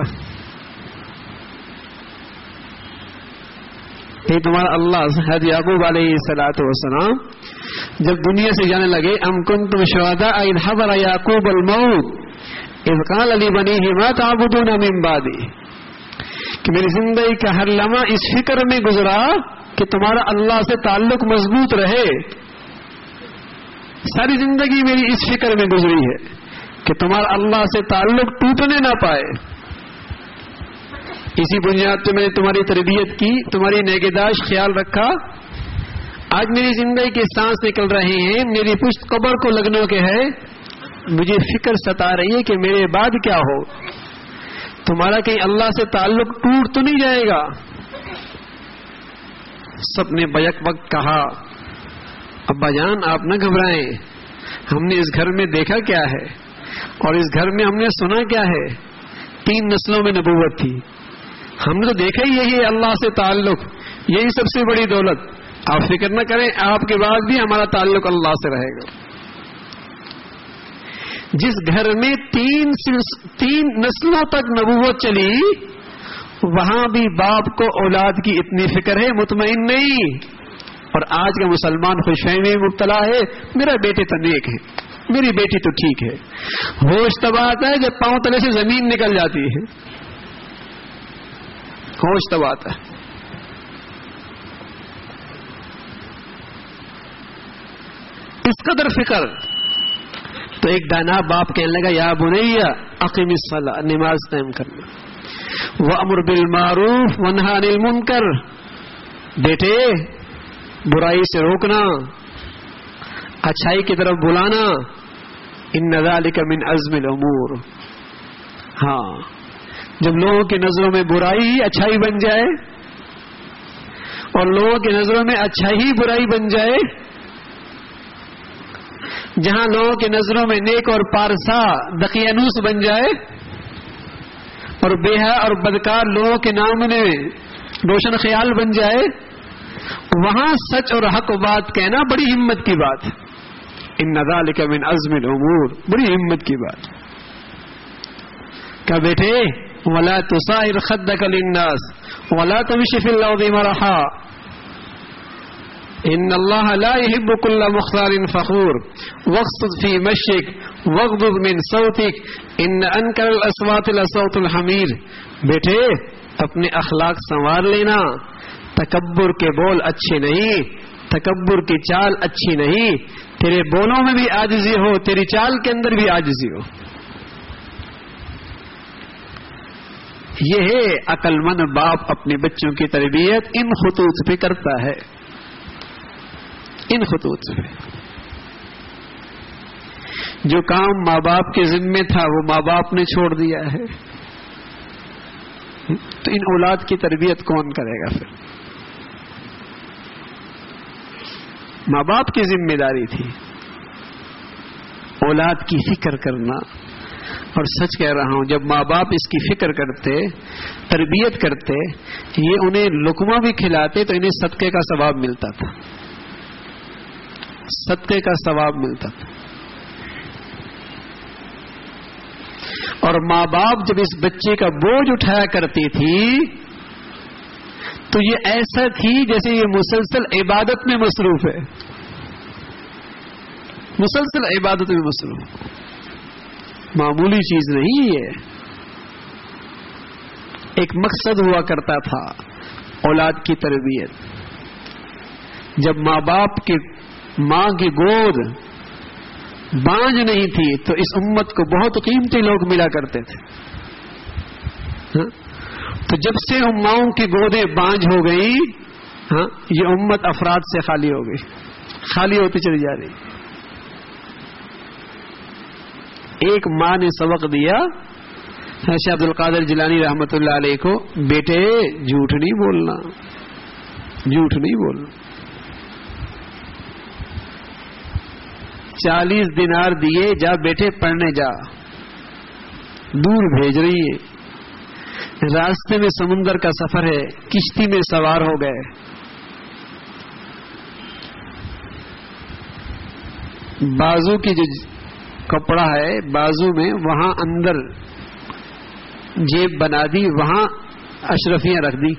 کہ تمہارا اللہ. حضرت یعقوب علیہ الصلوۃ والسلام جب دنیا سے جانے لگے، ام کنتم شہداء اذ حضر یعقوب الموت اذ قال لبنیہ ما تعبدون من بعدی، کہ میری زندگی کا ہر لمحہ اس فکر میں گزرا کہ تمہارا اللہ سے تعلق مضبوط رہے. ساری زندگی میری اس فکر میں گزری ہے کہ تمہارا اللہ سے تعلق ٹوٹنے نہ پائے. اسی بنیاد پہ میں نے تمہاری تربیت کی، تمہاری نگہداشت خیال رکھا. آج میری زندگی کے سانس نکل رہے ہیں، میری پشت قبر کو لگنے کے ہے، مجھے فکر ستا رہی ہے کہ میرے بعد کیا ہو. تمہارا کہیں اللہ سے تعلق ٹوٹ تو نہیں جائے گا؟ سب نے بیک وقت کہا ابا جان آپ نہ گھبرائیں، ہم نے اس گھر میں دیکھا کیا ہے اور اس گھر میں ہم نے سنا کیا ہے. تین نسلوں میں نبوت تھی، ہم نے تو دیکھا ہی یہی ہے اللہ سے تعلق، یہی سب سے بڑی دولت. آپ فکر نہ کریں، آپ کے بعد بھی ہمارا تعلق اللہ سے رہے گا. جس گھر میں تین تین نسلوں تک نبوت چلی، وہاں بھی باپ کو اولاد کی اتنی فکر ہے، مطمئن نہیں. اور آج کا مسلمان خوش فہمی میں مبتلا ہے، میرا بیٹے تو نیک ہے، میری بیٹی تو ٹھیک ہے. ہوش تب آتا ہے جب پاؤں تلے سے زمین نکل جاتی ہے، ہوش تب آتا ہے. اس قدر فکر. تو ایک دانا باپ کہنے لگا یا بنیا اقم الصلاۃ، نماز قائم کرنا، وامر بالمعروف ونہی عن المنکر، بیٹے برائی سے روکنا، اچھائی کی طرف بلانا. ان ذلک من عزم الامور. ہاں جب لوگوں کی نظروں میں برائی ہی اچھائی بن جائے اور لوگوں کی نظروں میں اچھائی ہی برائی بن جائے، جہاں لوگوں کی نظروں میں نیک اور پارسا دقیانوس بن جائے اور بے حیا اور بدکار لوگوں کے نام میں روشن خیال بن جائے، وہاں سچ اور حق بات کہنا بڑی ہمت کی بات ہے. ان ذلک من عزم الامور، بڑی ہمت کی بات. کہ بیٹے ولا تصائر خدک للناس ولا تمشي في الارض مرحا ان اللہ لا يحب كل مختال فخور واقصد في مشيك واغضض من صوتك ان انكر الاصوات لصوت الحمیر. بیٹے اپنے اخلاق سنوار لینا، تکبر کے بول اچھے نہیں، تکبر کی چال اچھی نہیں. تیرے بولوں میں بھی عاجزی ہو، تیری چال کے اندر بھی عاجزی ہو. یہ ہے عقل مند باپ اپنے بچوں کی تربیت ان خطوط پہ کرتا ہے، ان خطوط پہ. جو کام ماں باپ کے ذمے تھا وہ ماں باپ نے چھوڑ دیا ہے، تو ان اولاد کی تربیت کون کرے گا؟ پھر ماں باپ کی ذمہ داری تھی اولاد کی فکر کرنا، اور سچ کہہ رہا ہوں جب ماں باپ اس کی فکر کرتے، تربیت کرتے، یہ انہیں لقمہ بھی کھلاتے تو انہیں صدقے کا ثواب ملتا تھا، صدقے کا ثواب ملتا تھا۔ اور ماں باپ جب اس بچے کا بوجھ اٹھایا کرتی تھی تو یہ ایسا تھی جیسے یہ مسلسل عبادت میں مصروف ہے، مسلسل عبادت میں مصروف، معمولی چیز نہیں ہے، ایک مقصد ہوا کرتا تھا اولاد کی تربیت۔ جب ماں باپ کی ماں کی گود بانجھ نہیں تھی تو اس امت کو بہت قیمتی لوگ ملا کرتے تھے، ہاں؟ تو جب سے اماؤں کی گودیں بانجھ ہو گئی، ہاں، یہ امت افراد سے خالی ہو گئی، خالی ہوتی چلی جا رہی۔ ایک ماں نے سبق دیا شیخ عبد القادر جیلانی رحمت اللہ علیہ کو، بیٹے جھوٹ نہیں بولنا، جھوٹ نہیں بولنا۔ چالیس دینار دیے، جا بیٹے پڑھنے جا، دور بھیج رہی ہے، راستے میں سمندر کا سفر ہے، کشتی میں سوار ہو گئے، بازو کی جو کپڑا ہے بازو میں وہاں اندر جیب بنا دی، وہاں اشرفیاں رکھ دی،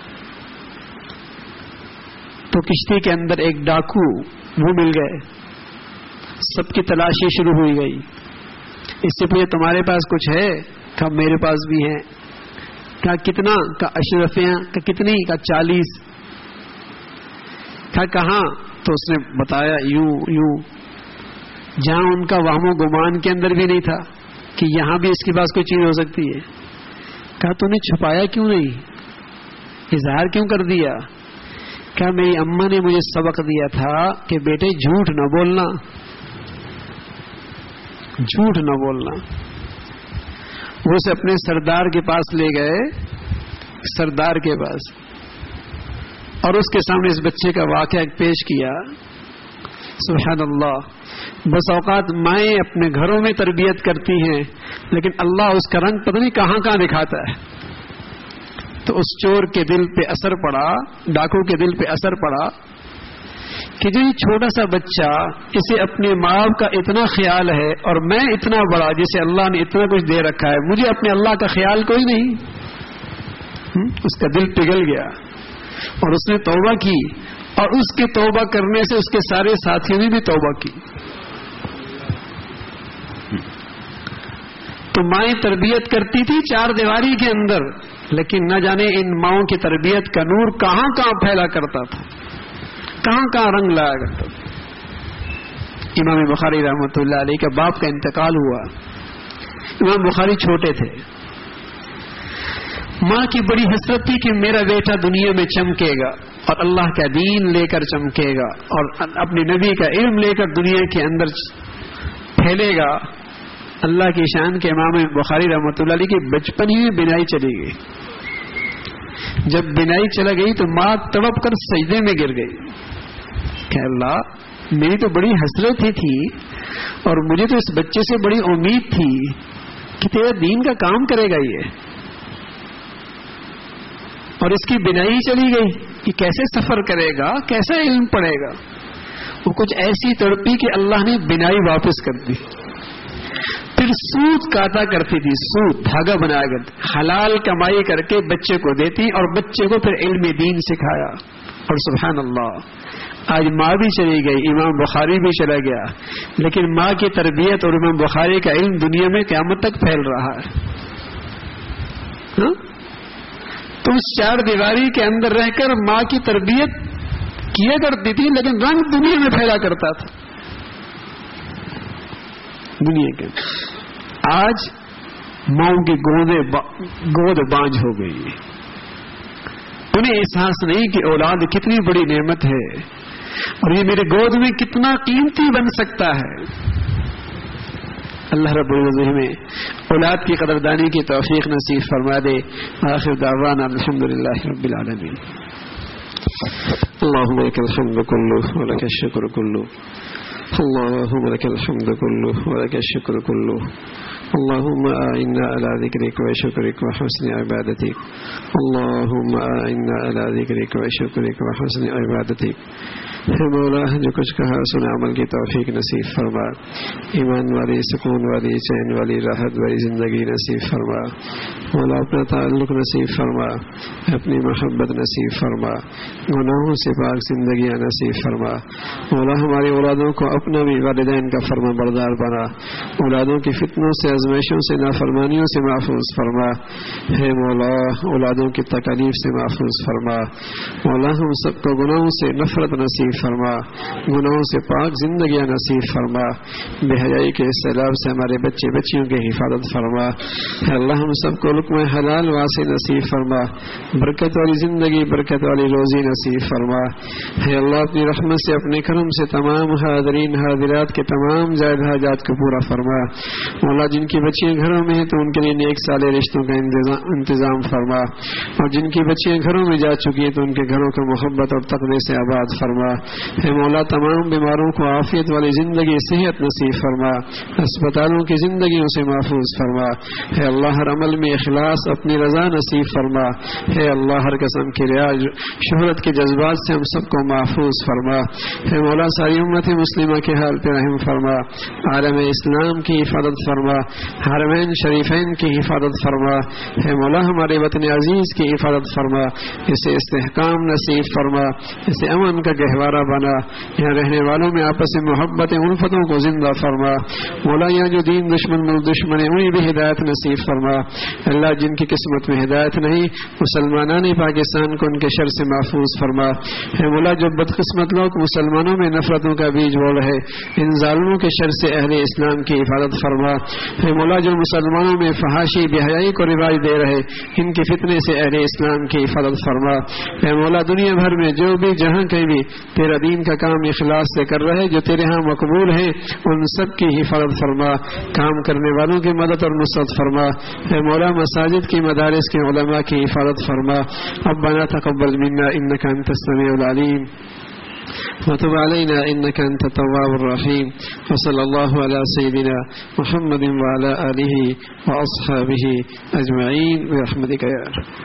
تو کشتی کے اندر ایک ڈاکو وہ مل گئے، سب کی تلاشی شروع ہوئی گئی، اس سے پوچھے تمہارے پاس کچھ ہے؟ کہا میرے پاس بھی ہے۔ کہا کتنا؟ کہا اشرفیاں۔ کہا کتنی؟ کہا چالیس۔ کہا کہاں؟ تو اس نے بتایا یوں یوں، جہاں ان کا وہم و گمان کے اندر بھی نہیں تھا کہ یہاں بھی اس کے پاس کوئی چیز ہو سکتی ہے۔ کہا تو نے چھپایا کیوں نہیں، اظہار کیوں کر دیا؟ کہا میری اماں نے مجھے سبق دیا تھا کہ بیٹے جھوٹ نہ بولنا، جھوٹ نہ بولنا۔ وہ اسے اپنے سردار کے پاس لے گئے، سردار کے پاس، اور اس کے سامنے اس بچے کا واقعہ پیش کیا۔ سبحان اللہ، بس اوقات مائیں اپنے گھروں میں تربیت کرتی ہیں لیکن اللہ اس کا رنگ پتہ نہیں کہاں کہاں دکھاتا ہے۔ تو اس چور کے دل پہ اثر پڑا، ڈاکو کے دل پہ اثر پڑا کہ جو یہ چھوٹا سا بچہ، اسے اپنے ماں باپ کا اتنا خیال ہے اور میں اتنا بڑا جسے اللہ نے اتنا کچھ دے رکھا ہے، مجھے اپنے اللہ کا خیال کوئی نہیں۔ اس کا دل پگھل گیا اور اس نے توبہ کی، اور اس کے توبہ کرنے سے اس کے سارے ساتھیوں نے بھی توبہ کی۔ تو مائیں تربیت کرتی تھی چار دیواری کے اندر، لیکن نہ جانے ان ماؤں کی تربیت کا نور کہاں کہاں پھیلا کرتا تھا، کہاں کہاں رنگ لایا کرتا تھا۔ امام بخاری رحمۃ اللہ علیہ کے باپ کا انتقال ہوا، امام بخاری چھوٹے تھے، ماں کی بڑی حسرت تھی کہ میرا بیٹا دنیا میں چمکے گا اور اللہ کا دین لے کر چمکے گا اور اپنے نبی کا علم لے کر دنیا کے اندر پھیلے گا۔ اللہ کی شان کے امام بخاری رحمۃ اللہ علیہ کی بچپن ہی میں بینائی چلی گئی۔ جب بینائی چلا گئی تو ماں تڑپ کر سجدے میں گر گئی کہ اللہ، میری تو بڑی حسرت ہی تھی اور مجھے تو اس بچے سے بڑی امید تھی کہ تیرا دین کا کام کرے گا یہ، اور اس کی بینائی چلی گئی کہ کیسے سفر کرے گا، کیسا علم پڑھے گا۔ وہ کچھ ایسی تڑپی کہ اللہ نے بینائی واپس کر دی۔ پھر سوت کاٹا کرتی تھی، سوت دھاگا بنایا کرتی، حلال کمائی کر کے بچے کو دیتی اور بچے کو پھر علم دین سکھایا۔ اور سبحان اللہ، آج ماں بھی چلی گئی، امام بخاری بھی چلا گیا، لیکن ماں کی تربیت اور امام بخاری کا علم دنیا میں قیامت تک پھیل رہا ہے۔ ہاں؟ تو اس چار دیواری کے اندر رہ کر ماں کی تربیت کیا کرتی تھی، لیکن رنگ دنیا میں پھیلا کرتا تھا دنیا کے۔ آج ماؤں کی گودیں گود بانجھ ہو گئی، انہیں احساس نہیں کہ اولاد کتنی بڑی نعمت ہے اور یہ میرے گود میں کتنا قیمتی بن سکتا ہے۔ اللہ رب العزت ہمیں اولاد کی قدردانی کی توفیق نصیب فرما دے. آخر دعوانا الحمدللہ رب العالمین. اللهم لك الحمد كله ولك الشكر كله. اللهم لك الحمد كله ولك الشكر كله. اللهم أعنا على ذكرك وشكرك وحسن عبادتك. اللهم أعنا على ذكرك وشكرك وحسن عبادتك. اے مولا جو کچھ کہا سنا عمل کی توفیق نصیب فرما. ایمان والی سکون والی چین والی راحت والی زندگی نصیب فرما. مولا اپنا تعلق نصیب فرما, اپنی محبت نصیب فرما, گناہوں سے پاک زندگیاں نصیب فرما. مولا ہماری اولادوں کو اپنا بھی والدین کا فرما بردار بنا. اولادوں کی فتنوں سے آزمائشوں سے نافرمانیوں سے محفوظ فرما. ہے مولا اولادوں کی تکالیف سے محفوظ فرما. مولا ہم سب کو گناہوں سے نفرت نصیب فرما, گناہوں سے پاک زندگیاں نصیب فرما. بے حیائی کے سیلاب سے ہمارے بچے بچیوں کی حفاظت فرما. ہے اللہ ہم سب کو لقمہ حلال واسع نصیب فرما. برکت والی زندگی برکت والی روزی نصیب فرما. ہے اللہ اپنی رحمت سے اپنے کرم سے تمام حاضرین حاضرات کے تمام جائز حاجات کو پورا فرما. مولا جن کی بچیاں گھروں میں ہیں تو ان کے لیے نیک صالح رشتوں کا انتظام فرما, اور جن کی بچیاں گھروں میں جا چکی ہیں تو ان کے گھروں کو محبت اور تقوی سے آباد فرما. اے مولا تمام بیماروں کو عافیت والی زندگی صحت نصیب فرما. اسپتالوں کی زندگیوں سے محفوظ فرما. اے اللہ ہر عمل میں اخلاص اپنی رضا نصیب فرما. اے اللہ ہر قسم کی ریا شہرت کے جذبات سے ہم سب کو محفوظ فرما. اے مولا ساری امت مسلمہ کے حال پہ رحم فرما. عالم اسلام کی حفاظت فرما. حرمین شریفین کی حفاظت فرما. اے مولا ہمارے وطن عزیز کی حفاظت فرما. اسے استحکام نصیب فرما. اسے امن کا گہوارہ بنا. یہاں رہنے والوں میں آپس میں محبت الفتوں کو زندہ فرما. مولا یہاں جو دین دشمن مل دشمن انہیں بھی ہدایت نصیب فرما. اللہ جن کی قسمت میں ہدایت نہیں مسلمانان پاکستان کو ان کے شر سے محفوظ فرما. اے مولا جو بدقسمت لوگ مسلمانوں میں نفرتوں کا بیج بو رہے ان ظالموں کے شر سے اہل اسلام کی حفاظت فرما. اے مولا جو مسلمانوں میں فحاشی بے حیائی کو رواج دے رہے ان کے فتنے سے اہل اسلام کی حفاظت فرما. اے مولا دنیا بھر میں جو بھی جہاں کہیں بھی تیرا دین کا کام اخلاص سے کر رہے جو تیرے ہاں مقبول ہیں ان سب کی حفاظت فرما. کام کرنے والوں کی مدد اور نصرت فرما. اے مولا مساجد کی مدارس کے علماء کی حفاظت فرما. ربنا تقبل منا انك انت السميع العليم وتب علينا انك انت التواب الرحيم. وصلى الله على سيدنا محمد وعلى اله واصحابه اجمعين برحمتك يا